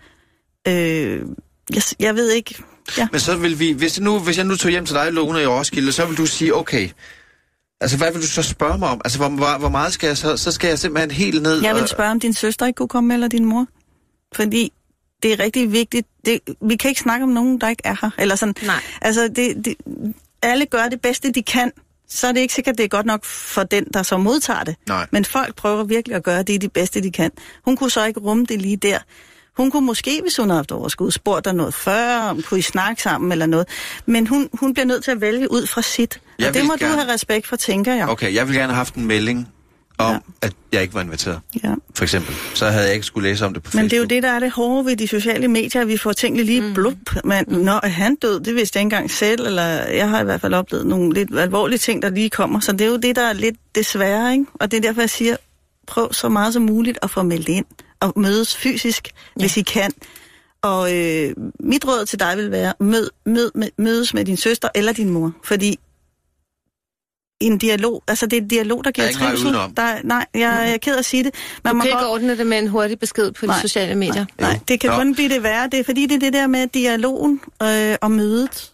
Jeg ved ikke. Ja. Men så vil vi, hvis jeg nu tog hjem til dig, Lone, i Roskilde, så vil du sige, okay, altså hvad vil du så spørge mig om? Altså hvor meget skal jeg så skal jeg simpelthen helt ned? Jeg vil spørge, om din søster ikke kunne komme med, eller din mor. Fordi det er rigtig vigtigt. Vi kan ikke snakke om nogen, der ikke er her. Eller sådan. Nej. Altså, alle gør det bedste, de kan. Så er det ikke sikkert, det er godt nok for den, der så modtager det. Nej. Men folk prøver virkelig at gøre det bedste, de kan. Hun kunne så ikke rumme det lige der. Hun kunne måske, hvis hun havde haft overskud, spurgt dig noget før, om kunne I snakke sammen eller noget. Men hun bliver nødt til at vælge ud fra sit. Og det må du have respekt for, tænker jeg. Okay, jeg ville gerne have haft en melding om, at jeg ikke var inviteret. Ja. For eksempel. Så havde jeg ikke skulle læse om det på Facebook. Men det er jo det, der er det hårde ved de sociale medier, at vi får tænkt lige blup. Men når er han død, det vidste jeg ikke engang selv, eller jeg har i hvert fald oplevet nogle lidt alvorlige ting, der lige kommer. Så det er jo det, der er lidt desværre, ikke? Og det er derfor, jeg siger, prøv så meget som muligt at få meldt ind og mødes fysisk, hvis I kan. Og mit råd til dig vil være, mødes med din søster eller din mor, fordi en dialog. Altså, det er en dialog, der giver trivsel. Nej, jeg er ked af at sige det. Du kan ikke ordne det med en hurtig besked på de sociale medier. Nej, det kan kun blive det værre. Det er fordi, det er det der med dialogen og mødet.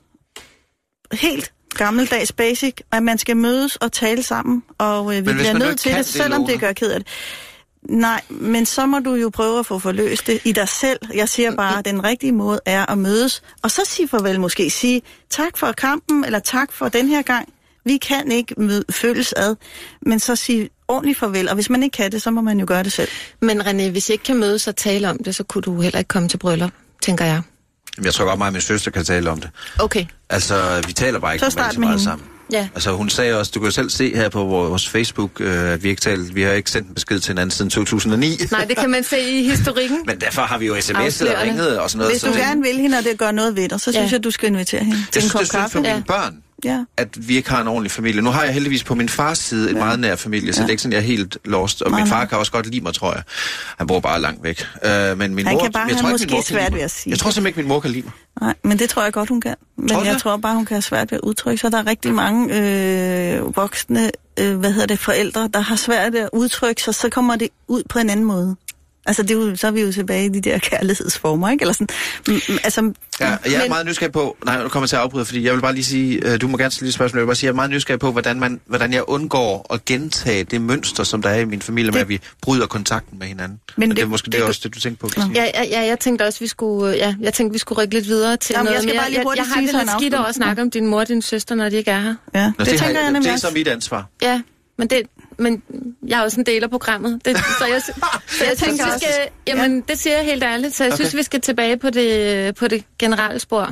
Helt gammeldags basic, at man skal mødes og tale sammen, og vi bliver nødt til det, selvom det gør ked af det. Nej, men så må du jo prøve at få forløst det i dig selv. Jeg siger bare, at den rigtige måde er at mødes, og så sige farvel, måske sige tak for kampen, eller tak for den her gang. Vi kan ikke føles ad, men så sige ordentligt farvel, og hvis man ikke kan det, så må man jo gøre det selv. Men René, hvis I ikke kan mødes og tale om det, så kunne du heller ikke komme til bryllup, tænker jeg. Jeg tror godt, mig og min søster kan tale om det. Okay. Altså, vi taler bare ikke så meget sammen. Ja. Altså, hun sagde også, du kan jo selv se her på vores Facebook, at vi har ikke sendt en besked til hinanden siden 2009. Nej, det kan man se i historikken. Men derfor har vi jo sms'et og ringet og sådan noget. Hvis du gerne vil hende, og det gør noget ved dig, så synes jeg, du skal invitere hende til en kop kaffe. Jeg synes, det er synd for mine børn, at vi ikke har en ordentlig familie. Nu har jeg heldigvis på min fars side en meget nær familie, så det er ikke sådan, jeg er helt lost. Og min far kan også godt lide mig, tror jeg. Han bor bare langt væk. Men min mor, kan bare have måske svært ved at sige. Jeg tror simpelthen ikke, min mor kan lide mig. Nej, men det tror jeg godt, hun kan. Men jeg tror bare, hun kan have svært ved at udtrykke sig. Der er rigtig mange voksne forældre, der har svært ved at udtrykke sig, så kommer det ud på en anden måde. Altså, det er jo, så er vi jo tilbage i de der kærlighedsformer, ikke? Eller sådan. Altså, jeg er meget nysgerrig på... Nej, nu kommer jeg til at afbryde, fordi jeg vil bare lige sige... Du må gerne stille et spørgsmål. Jeg vil bare sige, jeg er meget nysgerrig på, hvordan jeg undgår at gentage det mønster, som der er i min familie, med at vi bryder kontakten med hinanden. Men det er måske det også det, du tænkte på. Ja, jeg tænkte også, vi skulle rykke lidt videre til noget. Jeg har det lidt skidt over at snakke om din mor og din søster, når de ikke er her. Ja, det tænker jeg nemlig. Det er så mit ansvar. Ja, men jeg er også en del af programmet. Så jeg tænker også... Jamen, det siger jeg helt ærligt, så jeg synes, vi skal tilbage på det generelle spor.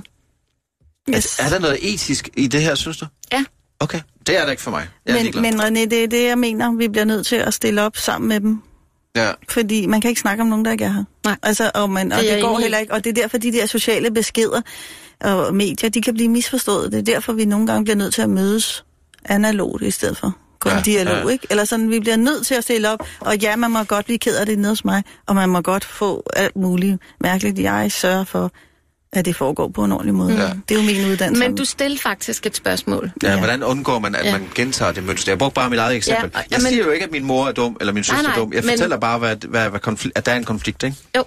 Yes. Er der noget etisk i det her, synes du? Ja. Okay, det er der ikke for mig. Men René, det er det, jeg mener. Vi bliver nødt til at stille op sammen med dem. Ja. Fordi man kan ikke snakke om nogen, der ikke er her. Nej. Altså, og det går heller ikke. Og det er derfor, de der sociale beskeder og medier, de kan blive misforstået. Det er derfor, vi nogle gange bliver nødt til at mødes analogt i stedet for kun dialog, ikke? Eller sådan, vi bliver nødt til at stille op, og ja, man må godt blive ked af det nede hos mig, og man må godt få alt muligt mærkeligt. Jeg sørger for, at det foregår på en ordentlig måde. Ja. Det er jo min uddannelse. Men du stillede faktisk et spørgsmål. Ja, hvordan undgår man, at man gentager det mønster? Jeg brugte bare mit eget eksempel. Ja, jeg siger jo ikke, at min mor er dum, eller min søster er dum. Jeg fortæller bare, at der er en konflikt, ikke? Jo.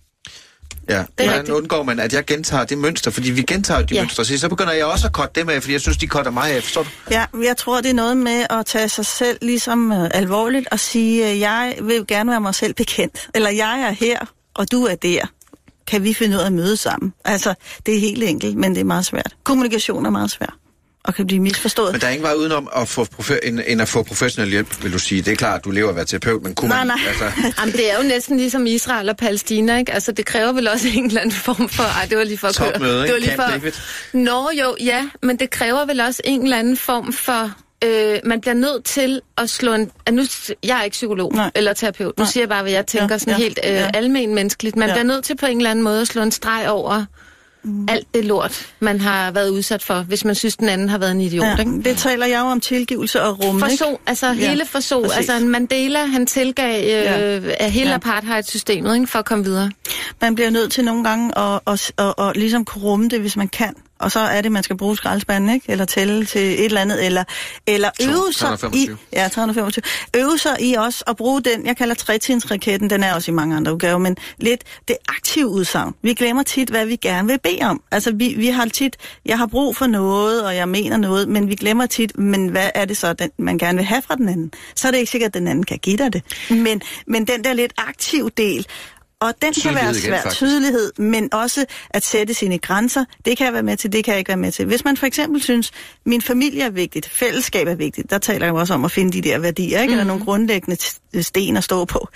Ja, hvordan undgår man, at jeg gentager det mønster? Fordi vi gentager de mønstre, så begynder jeg også at cutte dem af, fordi jeg synes, de cutter mig af. Forstår du? Ja, jeg tror, det er noget med at tage sig selv ligesom alvorligt og sige, jeg vil gerne være mig selv bekendt. Eller jeg er her, og du er der. Kan vi finde ud af at møde sammen? Altså, det er helt enkelt, men det er meget svært. Kommunikation er meget svært. Og kan blive misforstået. Men der er ingen vej udenom at få end at få professionel hjælp, vil du sige. Det er klart, at du lever at være terapeut, men kunne man... Nej. Altså... Jamen, det er jo næsten ligesom Israel og Palæstina, ikke? Altså, det kræver vel også en eller anden form for... Ej, det var lige for at køre. Topmøde, ikke? Det var lige for... David. Nå, jo, ja, men det kræver vel også en eller anden form for... man bliver nødt til at slå en... Jeg er ikke psykolog eller terapeut. Nu siger jeg bare, hvad jeg tænker sådan helt almen menneskeligt. Man bliver nødt til på en eller anden måde at slå en streg over... alt det lort, man har været udsat for, hvis man synes, den anden har været en idiot. Ikke? Det taler jeg jo om tilgivelse og rum, ikke? Hele forså. Altså, Mandela, han tilgav af hele apartheid-systemet, ikke, for at komme videre. Man bliver nødt til nogle gange at ligesom kunne rumme det, hvis man kan. Og så er det, man skal bruge skraldespanden, ikke? Eller tælle til et eller andet, eller øve sig 325. I... 325. Øve sig i også at bruge den, jeg kalder tretrindsraketten, den er også i mange andre udgaver, men lidt det aktive udsagn. Vi glemmer tit, hvad vi gerne vil bede om. Altså, vi har tit, jeg har brug for noget, og jeg mener noget, men vi glemmer tit, men hvad er det så, man gerne vil have fra den anden? Så er det ikke sikkert, at den anden kan give dig det. Men den der lidt aktiv del, og den kan være svær, tydelighed, men også at sætte sine grænser. Det kan jeg være med til, det kan jeg ikke være med til. Hvis man for eksempel synes, min familie er vigtigt, fællesskab er vigtigt, der taler jeg også om at finde de der værdier, ikke? Eller nogle grundlæggende sten at stå på.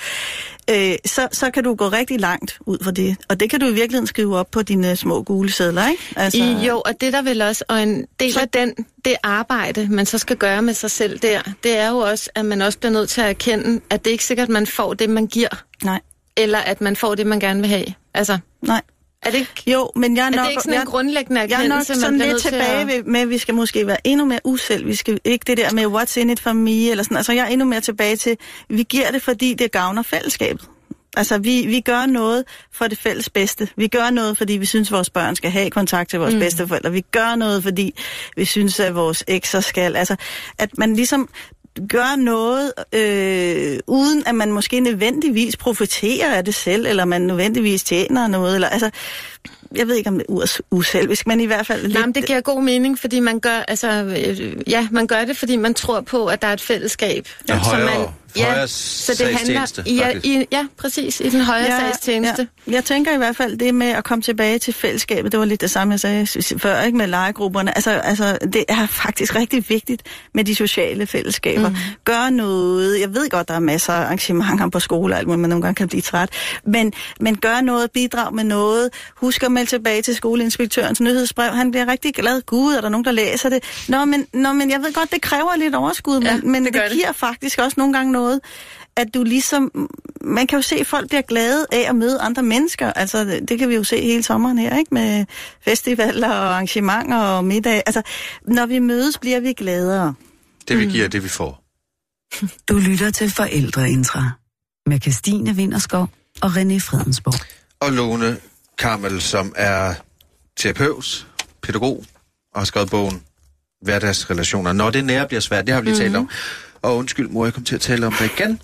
Så kan du gå rigtig langt ud fra det. Og det kan du i virkeligheden skrive op på dine små gule sedler, ikke? Altså... Jo, og det der vel også, og en del af det arbejde, man så skal gøre med sig selv der, det er jo også, at man også bliver nødt til at erkende, at det ikke sikkert, at man får det, man giver. Nej. Eller at man får det, man gerne vil have. Altså, nej. Er det ikke, jo, men jeg er nok, det ikke sådan en grundlæggende erkendelse, jeg er nok sådan lidt tilbage med, at vi skal måske være endnu mere uselviske. Ikke det der med, what's in it for me, eller sådan. Altså, jeg er endnu mere tilbage til, vi giver det, fordi det gavner fællesskabet. Altså, vi gør noget for det fælles bedste. Vi gør noget, fordi vi synes, at vores børn skal have kontakt til vores bedsteforældre. Vi gør noget, fordi vi synes, at vores ekser skal. Altså, at man ligesom gør noget, uden at man måske nødvendigvis profiterer af det selv, eller man nødvendigvis tjener noget. Eller, altså, jeg ved ikke, om det er uselvisk, men i hvert fald lidt... Nej, men det giver god mening, fordi man gør, man gør det, fordi man tror på, at der er et fællesskab. Ja, højere så det handler præcis, i den højere sagstjeneste. Ja. Jeg tænker i hvert fald det med at komme tilbage til fællesskabet, det var lidt det samme, jeg sagde før, ikke, med legegrupperne. Altså, det er faktisk rigtig vigtigt med de sociale fællesskaber. Gør noget. Jeg ved godt, der er masser af arrangementer på skole og alt muligt, man nogle gange kan blive træt. Men gør noget, bidrag med noget. Husk at melde tilbage til skoleinspektørens nyhedsbrev. Han bliver rigtig glad. Gud, er der nogen, der læser det? Nå, men jeg ved godt, det kræver lidt overskud, men det giver faktisk også nogle gange noget, at du ligesom... Man kan jo se, at folk bliver glade af at møde andre mennesker. Altså, det kan vi jo se hele sommeren her, ikke? Med festivaler og arrangementer og middag. Altså, når vi mødes, bliver vi gladere. Det vi giver, det vi får. Du lytter til Forældreintra med Kirstine Winterskov og René Fredensborg. Og Lone Karmel, som er terapeut, pædagog og har skrevet bogen Hverdagsrelationer. Når det nære bliver svært, det har vi lige talt om. Og undskyld, mor, jeg kom til at tale om det igen.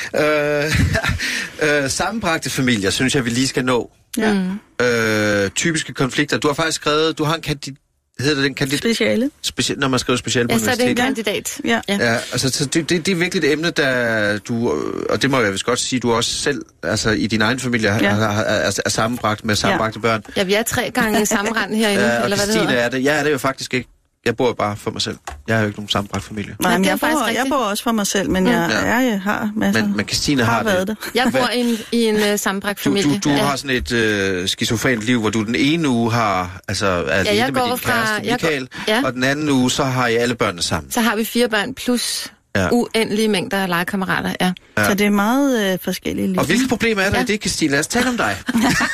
Sammenbragte familier, synes jeg, vi lige skal nå. Ja. Typiske konflikter. Du har faktisk skrevet, du har en Speciale. Når man skriver speciale på universitetet. Så er det en kandidat. Ja. Altså, det er virkelig et emne, der du, og det må jeg vist godt sige, du også selv, altså i din egen familie, er sammenbragt med sammenbragte børn. Ja, vi er 3 gange i samme rand herinde, eller hvad det hedder. Er det. Jeg er det jo faktisk ikke. Jeg bor bare for mig selv. Jeg har jo ikke nogen sammenbragt familie. Nej, men jeg bor også for mig selv, men jeg har masser. Men Kirstine har det. Jeg bor i en sammenbragt familie. Du har sådan et skizofrent liv, hvor du den ene uge har, altså er alene med din kæreste Michael, og den anden uge, så har I alle børnene sammen. Så har vi 4 børn plus uendelige mængder af legekammerater, ja. Så det er meget forskellige liv. Og hvilke problemer er der i det, Kirstine? Lad os tale om dig.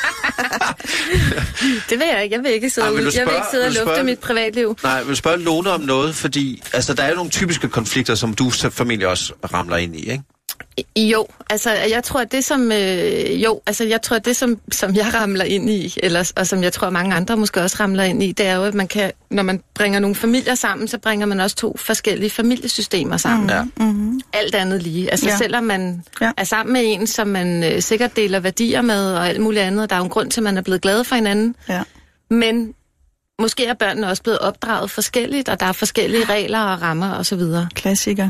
Det vil jeg ikke. Jeg vil ikke sidde og lufte mit privatliv. Nej, jeg vil spørge Lone om noget, fordi altså, der er jo nogle typiske konflikter, som du som familie også ramler ind i, ikke? Jo, altså jeg tror, at det som jeg ramler ind i, og som jeg tror, mange andre måske også ramler ind i, det er jo, at man kan, når man bringer nogle familier sammen, så bringer man også 2 forskellige familiesystemer sammen. Alt andet lige. Altså selvom man er sammen med en, som man sikkert deler værdier med og alt muligt andet, der er jo en grund til, at man er blevet glad for hinanden. Ja. Men måske er børnene også blevet opdraget forskelligt, og der er forskellige regler og rammer og så videre. Klassiker.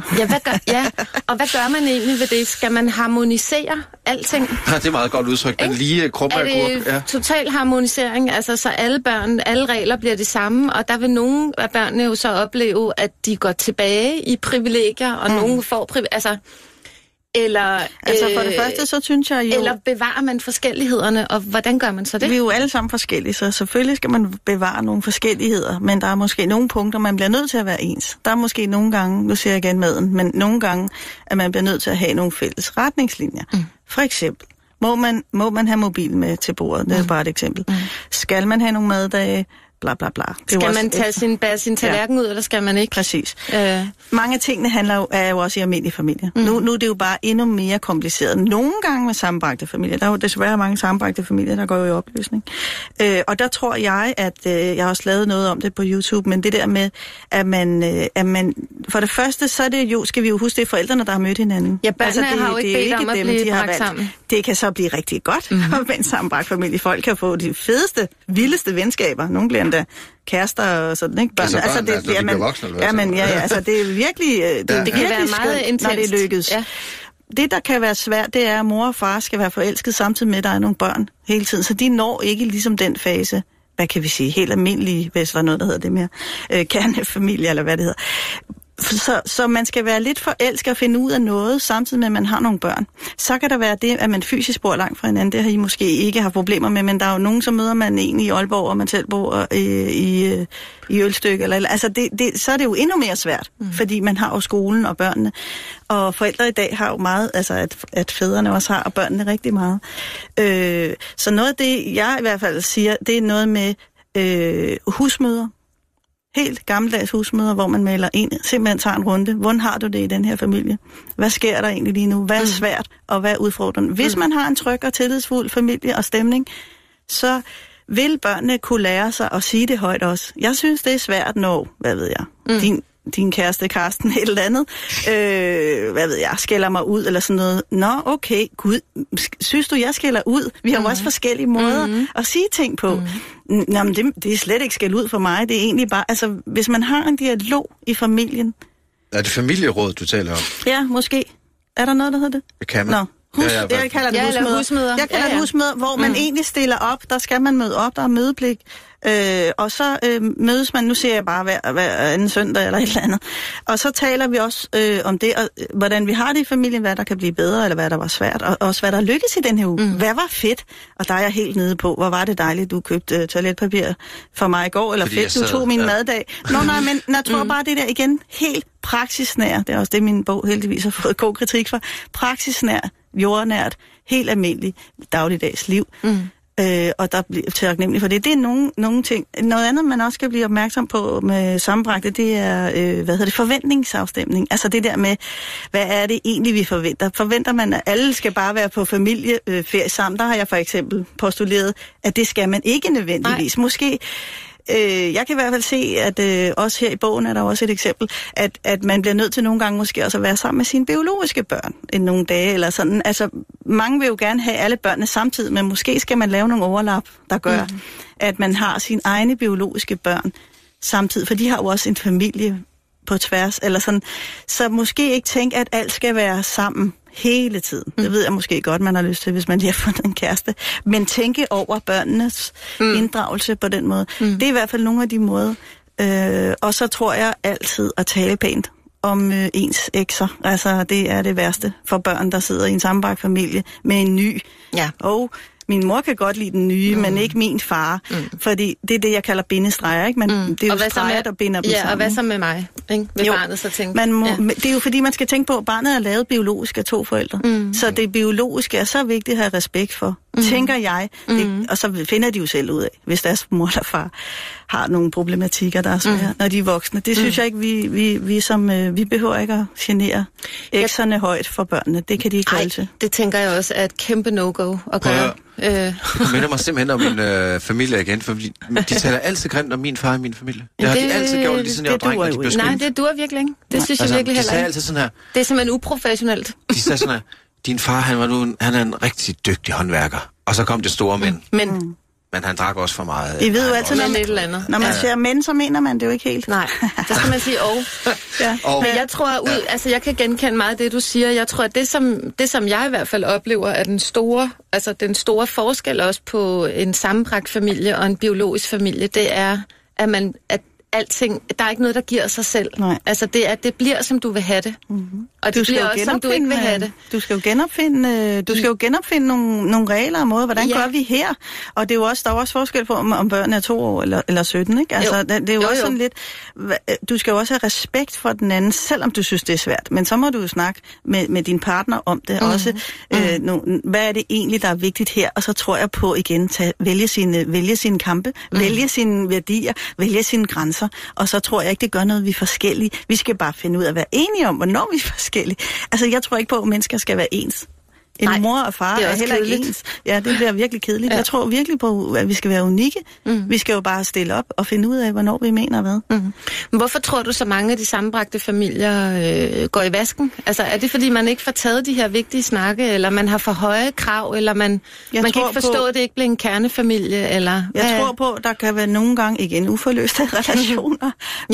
Og hvad gør man egentlig ved det? Skal man harmonisere alting? Ja, det er meget godt udtryk. Den lige krummer i gurk. Er det total harmonisering? Altså, så alle regler bliver det samme, og der vil nogle af børnene jo så opleve, at de går tilbage i privilegier, og nogle får privilegier. Eller for det første, så synes jeg jo... Eller bevarer man forskellighederne, og hvordan gør man så det? Vi er jo alle sammen forskellige, så selvfølgelig skal man bevare nogle forskelligheder, men der er måske nogle punkter, man bliver nødt til at være ens. Der er måske nogle gange, nu siger jeg igen maden, men nogle gange, at man bliver nødt til at have nogle fælles retningslinjer. For eksempel, må man have mobil med til bordet? Det er bare et eksempel. Skal man have nogle maddage? Bla, bla, bla. Skal man tage sin tallerken ud, eller skal man ikke? Præcis. Mange af tingene er jo også i almindelige familier. Nu er det jo bare endnu mere kompliceret. Nogle gange med sammenbragte familier. Der er jo desværre mange sammenbragte familier, der går jo i opløsning. Og der tror jeg, at jeg har også lavet noget om det på YouTube, men det der med, at man for det første, så er det jo, skal vi jo huske, det er forældrene, der har mødt hinanden. Ja, børnene har jo ikke bedt om at blive bragt sammen. Det kan så blive rigtig godt med en sammenbragt familie. Folk kan få de fedeste, vildeste venskaber. Nogle bliver endda kærester og sådan, ikke? Børn. Altså det bliver voksne, eller hvad? Altså det er virkelig, det kan være meget intenst, når det lykkes. Ja. Det, der kan være svært, det er, at mor og far skal være forelsket samtidig med, at der er nogle børn hele tiden. Så de når ikke ligesom den fase, hvad kan vi sige, helt almindelige, hvis der er noget, der hedder det mere, kernefamilie, eller hvad det hedder. Så man skal være lidt forelsket og finde ud af noget, samtidig med, at man har nogle børn. Så kan der være det, at man fysisk bor langt fra hinanden. Det har I måske ikke har problemer med, men der er jo nogen, som møder man en i Aalborg, og man selv bor i Ølstykke. Altså så er det jo endnu mere svært, fordi man har jo skolen og børnene. Og forældre i dag har jo meget, altså at fædrene også har, og børnene rigtig meget. Så noget af det, jeg i hvert fald siger, det er noget med husmøder. helt gammeldags husmøder, hvor man maler ind, simpelthen tager en runde. Hvordan har du det i den her familie? Hvad sker der egentlig lige nu? Hvad er svært, og hvad er udfordrende? Hvis man har en tryg og tillidsfuld familie og stemning, så vil børnene kunne lære sig at sige det højt også. Jeg synes, det er svært, når, hvad ved jeg, din kæreste Karsten et eller andet, hvad ved jeg, skælder mig ud eller sådan noget. Nå, okay, gud, synes du, jeg skælder ud? Vi har jo også forskellige måder at sige ting på. Nå, men det er slet ikke skæld ud for mig. Det er egentlig bare, altså, hvis man har en dialog i familien. Er det familieråd, du taler om? Ja, måske. Er der noget, der hedder det? Det kan man. Nå. Jeg kalder det husmøder. Jeg kalder det husmøder, hvor man egentlig stiller op. Der skal man møde op, der er mødepligt. Og så mødes man, nu ser jeg bare hver anden søndag eller et eller andet. Og så taler vi også om det, og hvordan vi har det i familien, hvad der kan blive bedre, eller hvad der var svært, og også hvad der lykkes i den her uge. Hvad var fedt? Og der er jeg helt nede på, hvor var det dejligt, du købte toiletpapir for mig i går, eller fedt, du tog min maddag. Nej, men jeg tror bare det der igen, helt praksisnær, det er også det, min bog heldigvis har fået god kritik for, praksisnær, jordnært, helt almindelig dagligdags liv. Og der bliver taknemmelig for det. Det er nogle ting. Noget andet, man også skal blive opmærksom på med sammenbragte, det er, forventningsafstemning. Altså det der med, hvad er det egentlig, vi forventer? Forventer man, at alle skal bare være på familieferie sammen? Der har jeg for eksempel postuleret, at det skal man ikke nødvendigvis. Nej. Måske jeg kan i hvert fald se, at også her i bogen er der også et eksempel, at man bliver nødt til nogle gange måske også at være sammen med sine biologiske børn i nogle dage eller sådan. Altså, mange vil jo gerne have alle børnene samtidig, men måske skal man lave nogle overlap, der gør, at man har sine egne biologiske børn samtidig, for de har jo også en familie på tværs, eller sådan. Så måske ikke tænke, at alt skal være sammen hele tiden. Det ved jeg måske godt, man har lyst til, hvis man lige har fundet en kæreste. Men tænke over børnenes inddragelse på den måde. Det er i hvert fald nogle af de måder. Og så tror jeg altid at tale pænt om ens ekser. Altså, det er det værste for børn, der sidder i en sammenbragt familie med en ny. Ja. Og min mor kan godt lide den nye, men ikke min far. Fordi det er det, jeg kalder bindestreger, ikke? Men det er jo streger, der binder dem sammen. Ja, og hvad så med mig? Ikke? Med barnet så tænke. Det er jo fordi, man skal tænke på, at barnet er lavet biologisk af 2 forældre. Så det biologiske er så vigtigt at have respekt for. Tænker jeg. Og så finder de jo selv ud af, hvis deres mor eller far har nogle problematikker, der er svære, når de er voksne. Det synes jeg ikke, vi behøver ikke at genere ekserne højt for børnene. Det kan de ikke holde til. Det tænker jeg også er et kæmpe no-go at gøre. Jeg minder mig simpelthen om min familie igen, for de taler altid grimt om min far i min familie. Det har de altid gjort, lige sådan jeg var dreng, og de blev skilt. Nej, det duer virkelig ikke. Det synes jeg virkelig heller ikke. De sagde altid sådan her. Det er simpelthen uprofessionelt. De sagde sådan her, din far, han er en rigtig dygtig håndværker. Og så kom det store men han drak også for meget. I ved jo altid, når man siger mænd, så mener man det jo ikke helt. Nej, der skal man sige Men jeg tror, jeg kan genkende meget af det, du siger. Jeg tror, at det som jeg i hvert fald oplever, er den store forskel også på en sammenbragt familie og en biologisk familie, det er, at alting, der er ikke noget, der giver sig selv. Nej. Altså, det bliver, som du vil have det. Og det bliver også, som du ikke vil have det. Du skal jo genopfinde nogle regler og måder, hvordan gør vi her? Og det er jo også, der er også forskel på, om børn er 2 år eller 17, ikke? Altså, det er jo også sådan lidt, du skal jo også have respekt for den anden, selvom du synes, det er svært. Men så må du jo snakke med din partner om det også. Hvad er det egentlig, der er vigtigt her? Og så tror jeg på igen, vælge sine kampe, vælge sine værdier, vælge sine grænser. Og så tror jeg ikke, det gør noget, vi er forskellige. Vi skal bare finde ud af at være enige om, hvornår vi er forskellige. Altså, jeg tror ikke på, at mennesker skal være ens. Mor og far er heller ikke ens. Ja, det bliver virkelig kedeligt. Ja. Jeg tror virkelig på, at vi skal være unikke. Vi skal jo bare stille op og finde ud af, hvornår vi mener hvad. Men hvorfor tror du, så mange af de sammenbragte familier går i vasken? Altså, er det, fordi man ikke får taget de her vigtige snakke, eller man har for høje krav, eller man kan ikke forstå, at det ikke bliver en kernefamilie? Eller jeg tror på, der kan være nogle gange igen uforløste relationer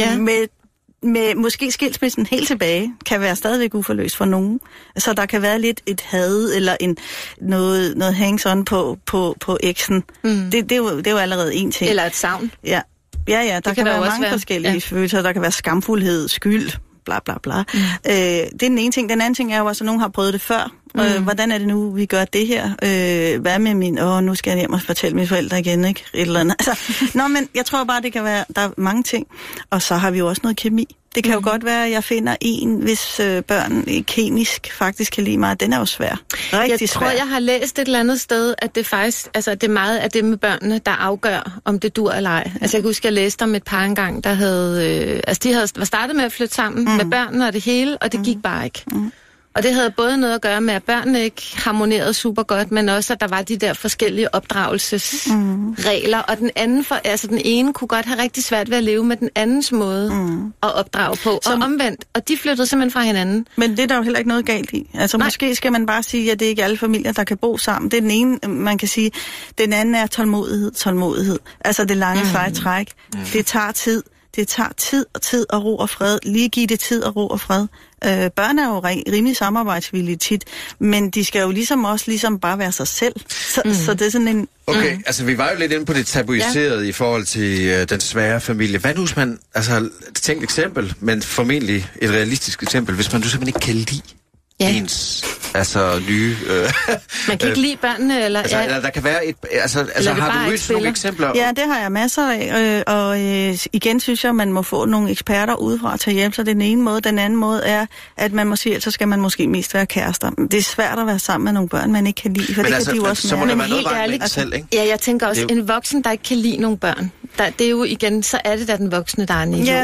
med måske skilsmissen helt tilbage, kan være stadigvæk uforløst for nogen. Så der kan være lidt et had, eller noget hangs-on på eksen. Det er jo allerede en ting. Eller et savn. Ja, der kan være mange forskellige følelser. Der kan være skamfuldhed, skyld, bla bla bla. Det er den ene ting. Den anden ting er jo også, at nogen har prøvet det før, Hvordan er det nu, vi gør det her? Hvad med min... nu skal jeg hjem og fortælle mine forældre igen, ikke? Et eller andet. Altså, men jeg tror bare, det kan være... Der er mange ting. Og så har vi jo også noget kemi. Det kan jo godt være, at jeg finder en, hvis børn kemisk faktisk kan lide mig. Den er jo svær. Rigtig svær. Jeg har læst et eller andet sted, at det faktisk, altså det er meget af det med børnene, der afgør, om det dur eller ej. Altså jeg kan huske, jeg læste om et par engang, der havde, de var startet med at flytte sammen med børnene og det hele, og det gik bare ikke. Og det havde både noget at gøre med, at børnene ikke harmonerede super godt, men også, at der var de der forskellige opdragelsesregler. Og den ene kunne godt have rigtig svært ved at leve med den andens måde at opdrage på. Og omvendt. Og de flyttede simpelthen fra hinanden. Men det er der jo heller ikke noget galt i. Altså måske skal man bare sige, at det er ikke alle familier, der kan bo sammen. Det er den ene, man kan sige. Den anden er tålmodighed. Altså det lange seje træk. Det tager tid. Det tager tid og ro og fred. Lige give det tid og ro og fred. Børn er jo rimelig samarbejdsvillige tit, men de skal jo ligesom bare være sig selv. Så det er sådan en... Okay, altså vi var jo lidt inde på det tabuiserede i forhold til den svære familie. Hvad nu, hvis man... Altså, tænk et eksempel, men formentlig et realistisk eksempel. Hvis man nu simpelthen ikke kan lide ens nye... Man kan ikke lide børnene, eller... Altså, der kan være et... Altså har du mødt nogle eksempler? Ja, det har jeg masser af, og igen synes jeg, man må få nogle eksperter udefra til at hjælpe sig. Det er den ene måde. Den anden måde er, at man må sige, at så skal man måske mest være kærester. Det er svært at være sammen med nogle børn, man ikke kan lide, for men det kan de jo også... Så må der være noget ærligt selv, ikke? Ja, jeg tænker også, en voksen, der ikke kan lide nogle børn, det er jo igen, så er det da den voksne, der er en idiot.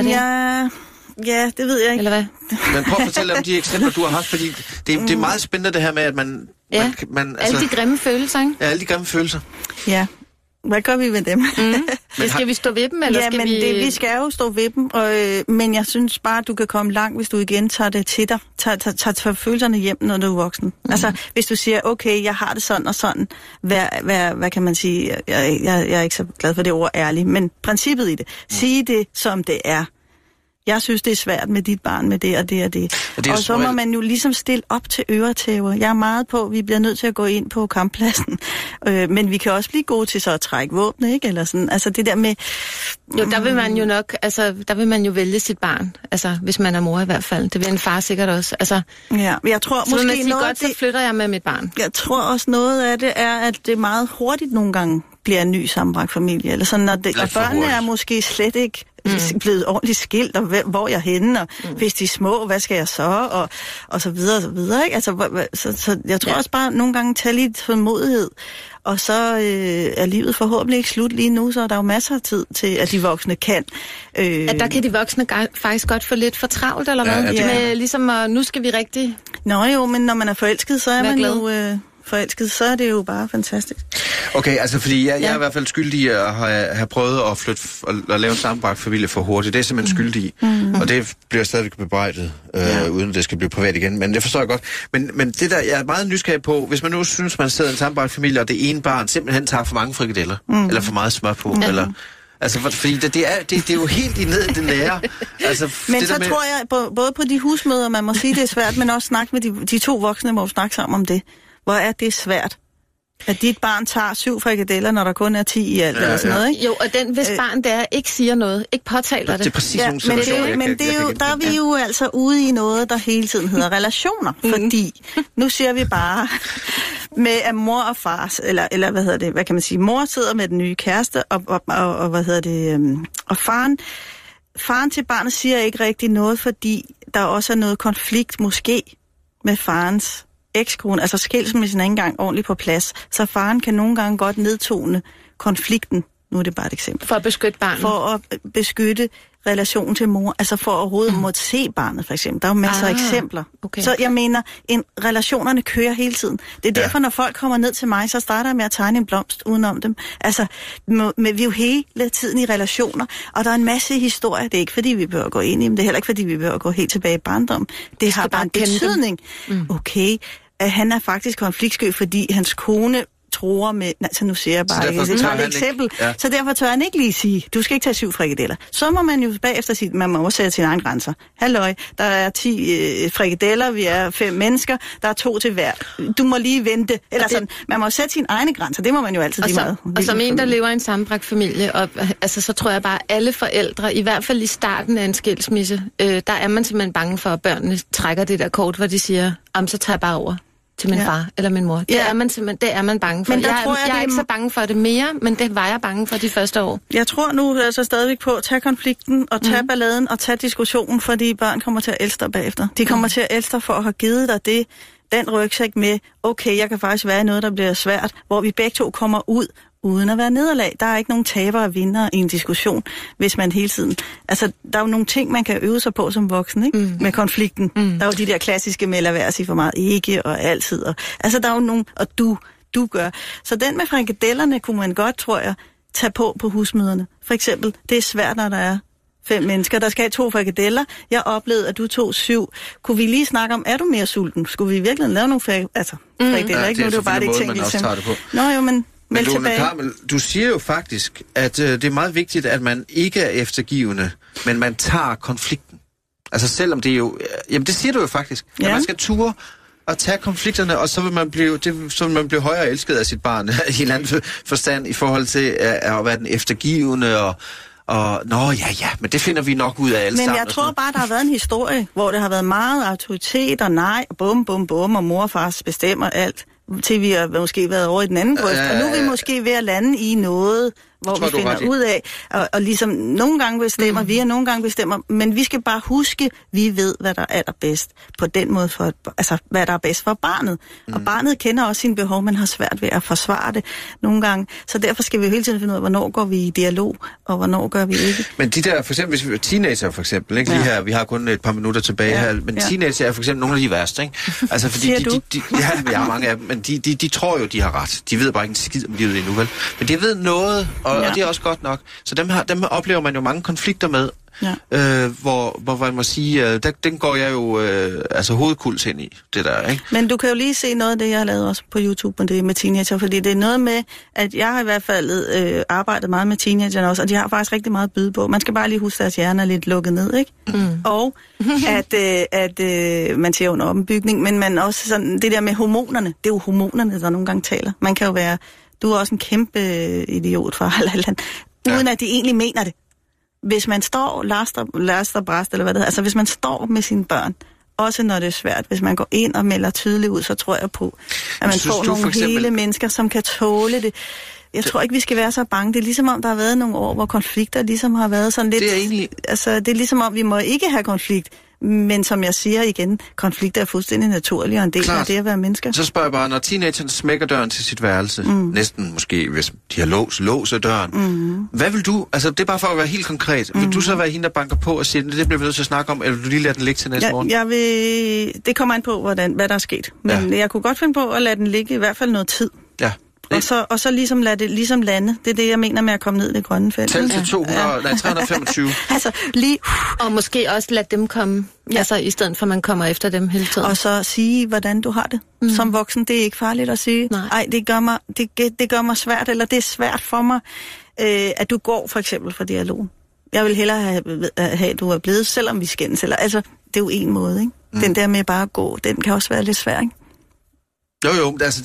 Ja, det ved jeg ikke. Eller hvad? Men prøv at fortælle om de eksempler, du har haft, fordi det er meget spændende det her med, at man... alle de grimme følelser, ikke? Ja, alle de grimme følelser. Ja. Hvad gør vi med dem? Skal vi stå ved dem, eller skal vi... vi skal jo stå ved dem, men jeg synes bare, at du kan komme langt, hvis du igen tager det til dig. Tager følelserne hjem, når du er voksen. Altså, hvis du siger, okay, jeg har det sådan og sådan, hvad kan man sige? Jeg er ikke så glad for det ord ærlig, men princippet i det. Sige det, som det er. Jeg synes, det er svært med dit barn, med det og det og det. Og så må man jo ligesom stille op til øretæver. Jeg er meget på, vi bliver nødt til at gå ind på kamppladsen. Men vi kan også blive gode til så at trække våbne, ikke? Eller sådan. Altså det der med... Jo, der vil man jo nok, der vil man jo vælge sit barn. Altså, hvis man er mor i hvert fald. Det vil en far sikkert også. Altså, ja, men jeg tror så måske man sige, noget... godt, så flytter jeg med mit barn. Jeg tror også noget af det er, at det meget hurtigt nogle gange bliver en ny sammenbragt familie. Eller sådan, og børnene er måske slet ikke blevet ordentligt skilt, og hvor jeg er henne, og hvis de er små, hvad skal jeg så, og så videre, og så videre, ikke? Altså, så jeg tror også bare nogle gange tage lidt tålmodighed, og så er livet forhåbentlig ikke slut lige nu, så er der jo masser af tid til, at de voksne kan. At der kan de voksne faktisk godt få lidt for travlt, eller hvad? Ja. Med ligesom, nu skal vi rigtig... Nå jo, men når man er forelsket, så er man jo... forelsket, så er det jo bare fantastisk. Okay, altså fordi jeg er i hvert fald skyldig i at have prøvet at flytte og lave en sammenbragt familie for hurtigt. Det er simpelthen skyldig i. Og det bliver stadigvæk bebrejdet, uden at det skal blive privat igen. Men det forstår jeg godt. Men det der, jeg er meget nysgerrig på, hvis man nu synes, man sidder i en sammenbragt familie, og det ene barn simpelthen tager for mange frikadeller, eller for meget smør på, eller... Altså, fordi det er jo helt i ned det nære. Altså, men det så tror jeg, både på de husmøder, man må sige, det er svært, men også snakke med de to voksne, må snakke sammen om det. Hvor er det svært? At dit barn tager 7 frikadeller, når der kun er 10 i alt, eller sådan noget, ikke? Jo, og hvis barn der ikke siger noget, ikke påtaler det. Det er præcis nogle situationer, men det er jo, der er vi jo altså ude i noget, der hele tiden hedder relationer. Fordi, nu siger vi bare, med at mor og far, eller hvad kan man sige, mor sidder med den nye kæreste, og faren til barnet siger ikke rigtig noget, fordi der også er noget konflikt, måske, med farens ekskone, altså skilsmissen er ikke engang ordentligt på plads, så faren kan nogle gange godt nedtone konflikten. Nu er det bare et eksempel. For at beskytte barnet. For at beskytte relationen til mor, altså for at overhovedet måtte se barnet, for eksempel. Der er jo masser af eksempler. Okay. Så jeg mener, relationerne kører hele tiden. Det er derfor, når folk kommer ned til mig, så starter jeg med at tegne en blomst udenom dem. Altså, vi er jo hele tiden i relationer, og der er en masse historier. Det er ikke, fordi vi behøver at gå ind i dem. Det er heller ikke, fordi vi behøver at gå helt tilbage i barndom. Det har bare en betydning. Okay, at han er faktisk konfliktsky, fordi hans kone tror med... Så nu siger jeg bare ikke. Det er et eksempel. Ja. Så derfor tør han ikke lige sige, du skal ikke tage 7 frikadeller. Så må man jo bagefter sige, man må også sætte sine egne grænser. Halløj, der er 10 frikadeller, vi er 5 mennesker, der er 2 til hver. Du må lige vente. Eller sådan, man må sætte sine egne grænser, det må man jo altid lige meget. Og som en, der lever i en sammenbragt familie, og, altså, så tror jeg bare, at alle forældre, i hvert fald i starten af en skilsmisse, der er man simpelthen bange for, at børnene trækker det der kort, hvor de siger, så tager jeg bare over. til min far eller min mor. Det er man simpelthen, det er man bange for. Men Jeg er ikke så bange for det mere, men det var jeg bange for de første år. Jeg tror nu altså stadigvæk på at tage konflikten og tage balladen og tage diskussionen, fordi børn kommer til at elske dig bagefter. De kommer til at elske dig for at have givet dig den rygsæk med, okay, jeg kan faktisk være noget, der bliver svært, hvor vi begge to kommer ud uden at være nederlag. Der er ikke nogen tabere og vindere i en diskussion, hvis man hele tiden... Altså, der er jo nogle ting, man kan øve sig på som voksen, ikke? Med konflikten. Der er jo de der klassiske med at være sig for meget ikke og altid. Altså, der er jo nogle... Og du gør. Så den med frikadellerne kunne man godt, tror jeg, tage på husmøderne. For eksempel, det er svært, når der er 5 mennesker, der skal have 2 frikadeller. Jeg oplevede, at du tog 7. Kunne vi lige snakke om, er du mere sulten? Skulle vi virkelig lave nogle frikadeller? Ikke nu, det er jo bare det eksempel. Nå jo, men Lone Carmel, du siger jo faktisk, at det er meget vigtigt, at man ikke er eftergivende, men man tager konflikten. Altså selvom det er jo... Jamen det siger du jo faktisk. Ja. At man skal ture og tage konflikterne, og så vil man blive højere elsket af sit barn i en eller anden forstand i forhold til at være den eftergivende men det finder vi nok ud af alle sammen. Men jeg tror bare, der har været en historie, hvor det har været meget autoritet og nej, bum, og mor og far bestemmer alt, til vi har måske været over i den anden grøft, og nu er vi måske ved at lande i noget, hvor vi finder ud af, og ligesom nogle gange bestemmer vi, og nogle gange bestemmer, men vi skal bare huske, vi ved, hvad der er allerbedst på den måde, hvad der er bedst for barnet. Og barnet kender også sine behov, men har svært ved at forsvare det nogle gange. Så derfor skal vi jo hele tiden finde ud af, hvornår går vi i dialog, og hvornår gør vi ikke. Men de der, for eksempel, hvis vi er teenager for eksempel, ikke? Lige her, vi har kun et par minutter tilbage her, men teenager er for eksempel nogle af de værste, ikke? Altså fordi jeg har mange af dem, men de tror jo, de har ret. De ved bare ikke en skid om livet endnu, vel? Men de ved noget, og det er også godt nok. Så dem oplever man jo mange konflikter med, hvor man må sige, den går jeg jo hovedkuls ind i, det der, ikke? Men du kan jo lige se noget af det, jeg har lavet også på YouTube, det med teenager, fordi det er noget med, at jeg har i hvert fald arbejdet meget med teenagerne også, og de har faktisk rigtig meget at byde på. Man skal bare lige huske, at deres hjerne er lidt lukket ned, ikke? Og at man ser under ombygning, men man også sådan, det der med hormonerne, det er jo hormonerne, der nogle gange taler. Man kan jo være, du er også en kæmpe idiot for Halland, uden at de egentlig mener det. Hvis man står last og bræst, eller hvad det hedder, altså hvis man står med sine børn, også når det er svært, hvis man går ind og melder tydeligt ud, så tror jeg på, at man får nogle hele mennesker, som kan tåle det. Jeg tror ikke, vi skal være så bange. Det er ligesom om, der har været nogle år, hvor konflikter ligesom har været sådan lidt... det er ligesom om, vi må ikke have konflikt. Men som jeg siger igen, konflikter er fuldstændig naturlige, og en del af det at være mennesker. Så spørger jeg bare, når teenageren smækker døren til sit værelse, næsten måske, hvis de har låser døren, hvad vil du, altså det er bare for at være helt konkret, vil du så være hende, der banker på og siger, det bliver vi nødt til at snakke om, eller vil du lige lade den ligge til næste morgen? Det kommer an på, hvad der er sket. Men jeg kunne godt finde på at lade den ligge i hvert fald noget tid. Ja. Og så ligesom lade det lande. Det er det, jeg mener med at komme ned i det grønne felt. Tæl til 325. Altså lige... Og måske også lade dem komme, altså i stedet for, at man kommer efter dem hele tiden. Og så sige, hvordan du har det. Som voksen, det er ikke farligt at sige. Nej, det gør mig svært, eller det er svært for mig, at du går for eksempel for dialogen. Jeg vil hellere have, at du er blevet, selvom vi skændes. Altså, det er jo en måde, ikke? Den der med bare at gå, den kan også være lidt svær, ikke? Jo, altså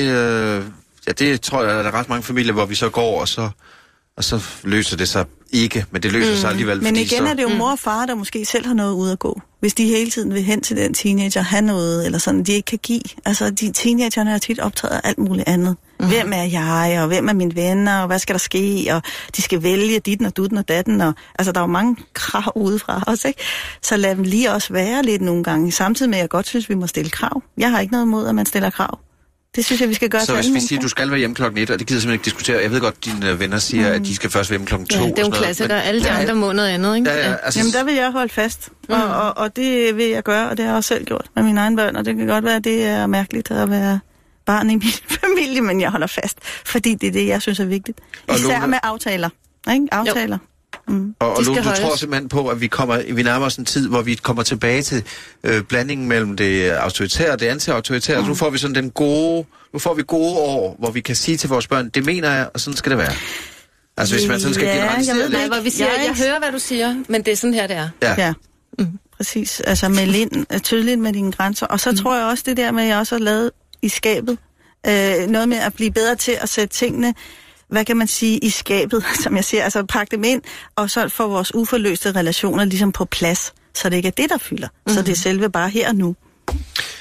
det tror jeg, at der er ret mange familier, hvor vi så går, og så løser det sig ikke, men det løser sig alligevel. Men igen er det jo mor og far, der måske selv har noget ude at gå. Hvis de hele tiden vil hen til den teenager, have noget, eller sådan, de ikke kan give. Altså, de teenagerne er tit optaget af alt muligt andet. Hvem er jeg, og hvem er mine venner, og hvad skal der ske, og de skal vælge ditten og dutten og datten, og altså, der er jo mange krav udefra os, ikke? Så lad dem lige også være lidt nogle gange, samtidig med, at jeg godt synes, vi må stille krav. Jeg har ikke noget imod, at man stiller krav. Det synes jeg, vi skal gøre. Så hvis vi siger, at du skal være hjemme klokken 1, og det gider simpelthen ikke diskutere. Jeg ved godt, at dine venner siger, at de skal først være hjemme klokken 2. Ja, det er jo en klassiker. Alle de andre må noget andet, ikke? Ja, altså... Jamen, der vil jeg holde fast. Og det vil jeg gøre, og det har jeg også selv gjort med mine egne børn. Og det kan godt være, at det er mærkeligt at være barn i min familie, men jeg holder fast. Fordi det er det, jeg synes er vigtigt. Især med aftaler. Ikke? Aftaler. Og Lone, du tror simpelthen på, at vi nærmer os en tid, hvor vi kommer tilbage til blandingen mellem det autoritære og det anti-autoritære. Nu får vi sådan gode år, hvor vi kan sige til vores børn, det mener jeg, og sådan skal det være. Altså hvis man sådan skal generalisere det. Hvor vi siger, jeg hører, hvad du siger, men det er sådan her, det er. Ja. Præcis. Altså meld ind tydeligt med dine grænser. Og så tror jeg også det der med, at jeg også har lavet i skabet, noget med at blive bedre til at sætte tingene, hvad kan man sige, i skabet, som jeg siger, altså pakke dem ind, og så få vores uforløste relationer ligesom på plads, så det ikke er det, der fylder. Så det er selve bare her og nu.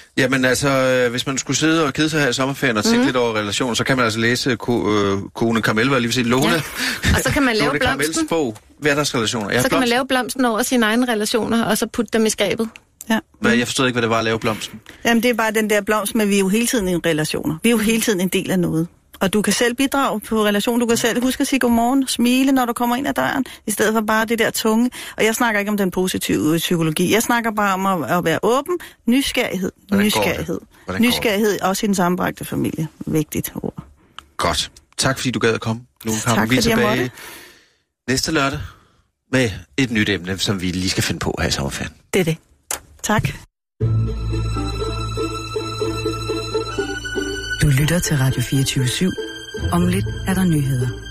Jamen altså, hvis man skulle sidde og kede sig her i sommerferien og tænke lidt over relationer, så kan man altså læse kone Carmel, lige vil sige Lone. Ja. Og så kan man lave Lone blomsten. Bog, hverdagsrelationer. Ja, så kan man lave blomsten over sine egne relationer, og så putte dem i skabet. Ja. Jeg forstod ikke, hvad det var at lave blomsten. Jamen, det er bare den der blomst, men vi er jo hele tiden i relationer. Vi er jo hele tiden en del af noget. Og du kan selv bidrage på relation. Du kan selv huske at sige godmorgen, smile, når du kommer ind ad døren, i stedet for bare det der tunge. Og jeg snakker ikke om den positive psykologi. Jeg snakker bare om at være åben. Nysgerrighed. Nysgerrighed, også i den sammenbragte familie. Vigtigt ord. Godt. Tak fordi du gad at komme. Tak vi er fordi jeg måtte. tilbage næste lørdag med et nyt emne, som vi lige skal finde på her i sommerferien. Det er det. Tak. Du lytter til Radio 24/7. Om lidt er der nyheder.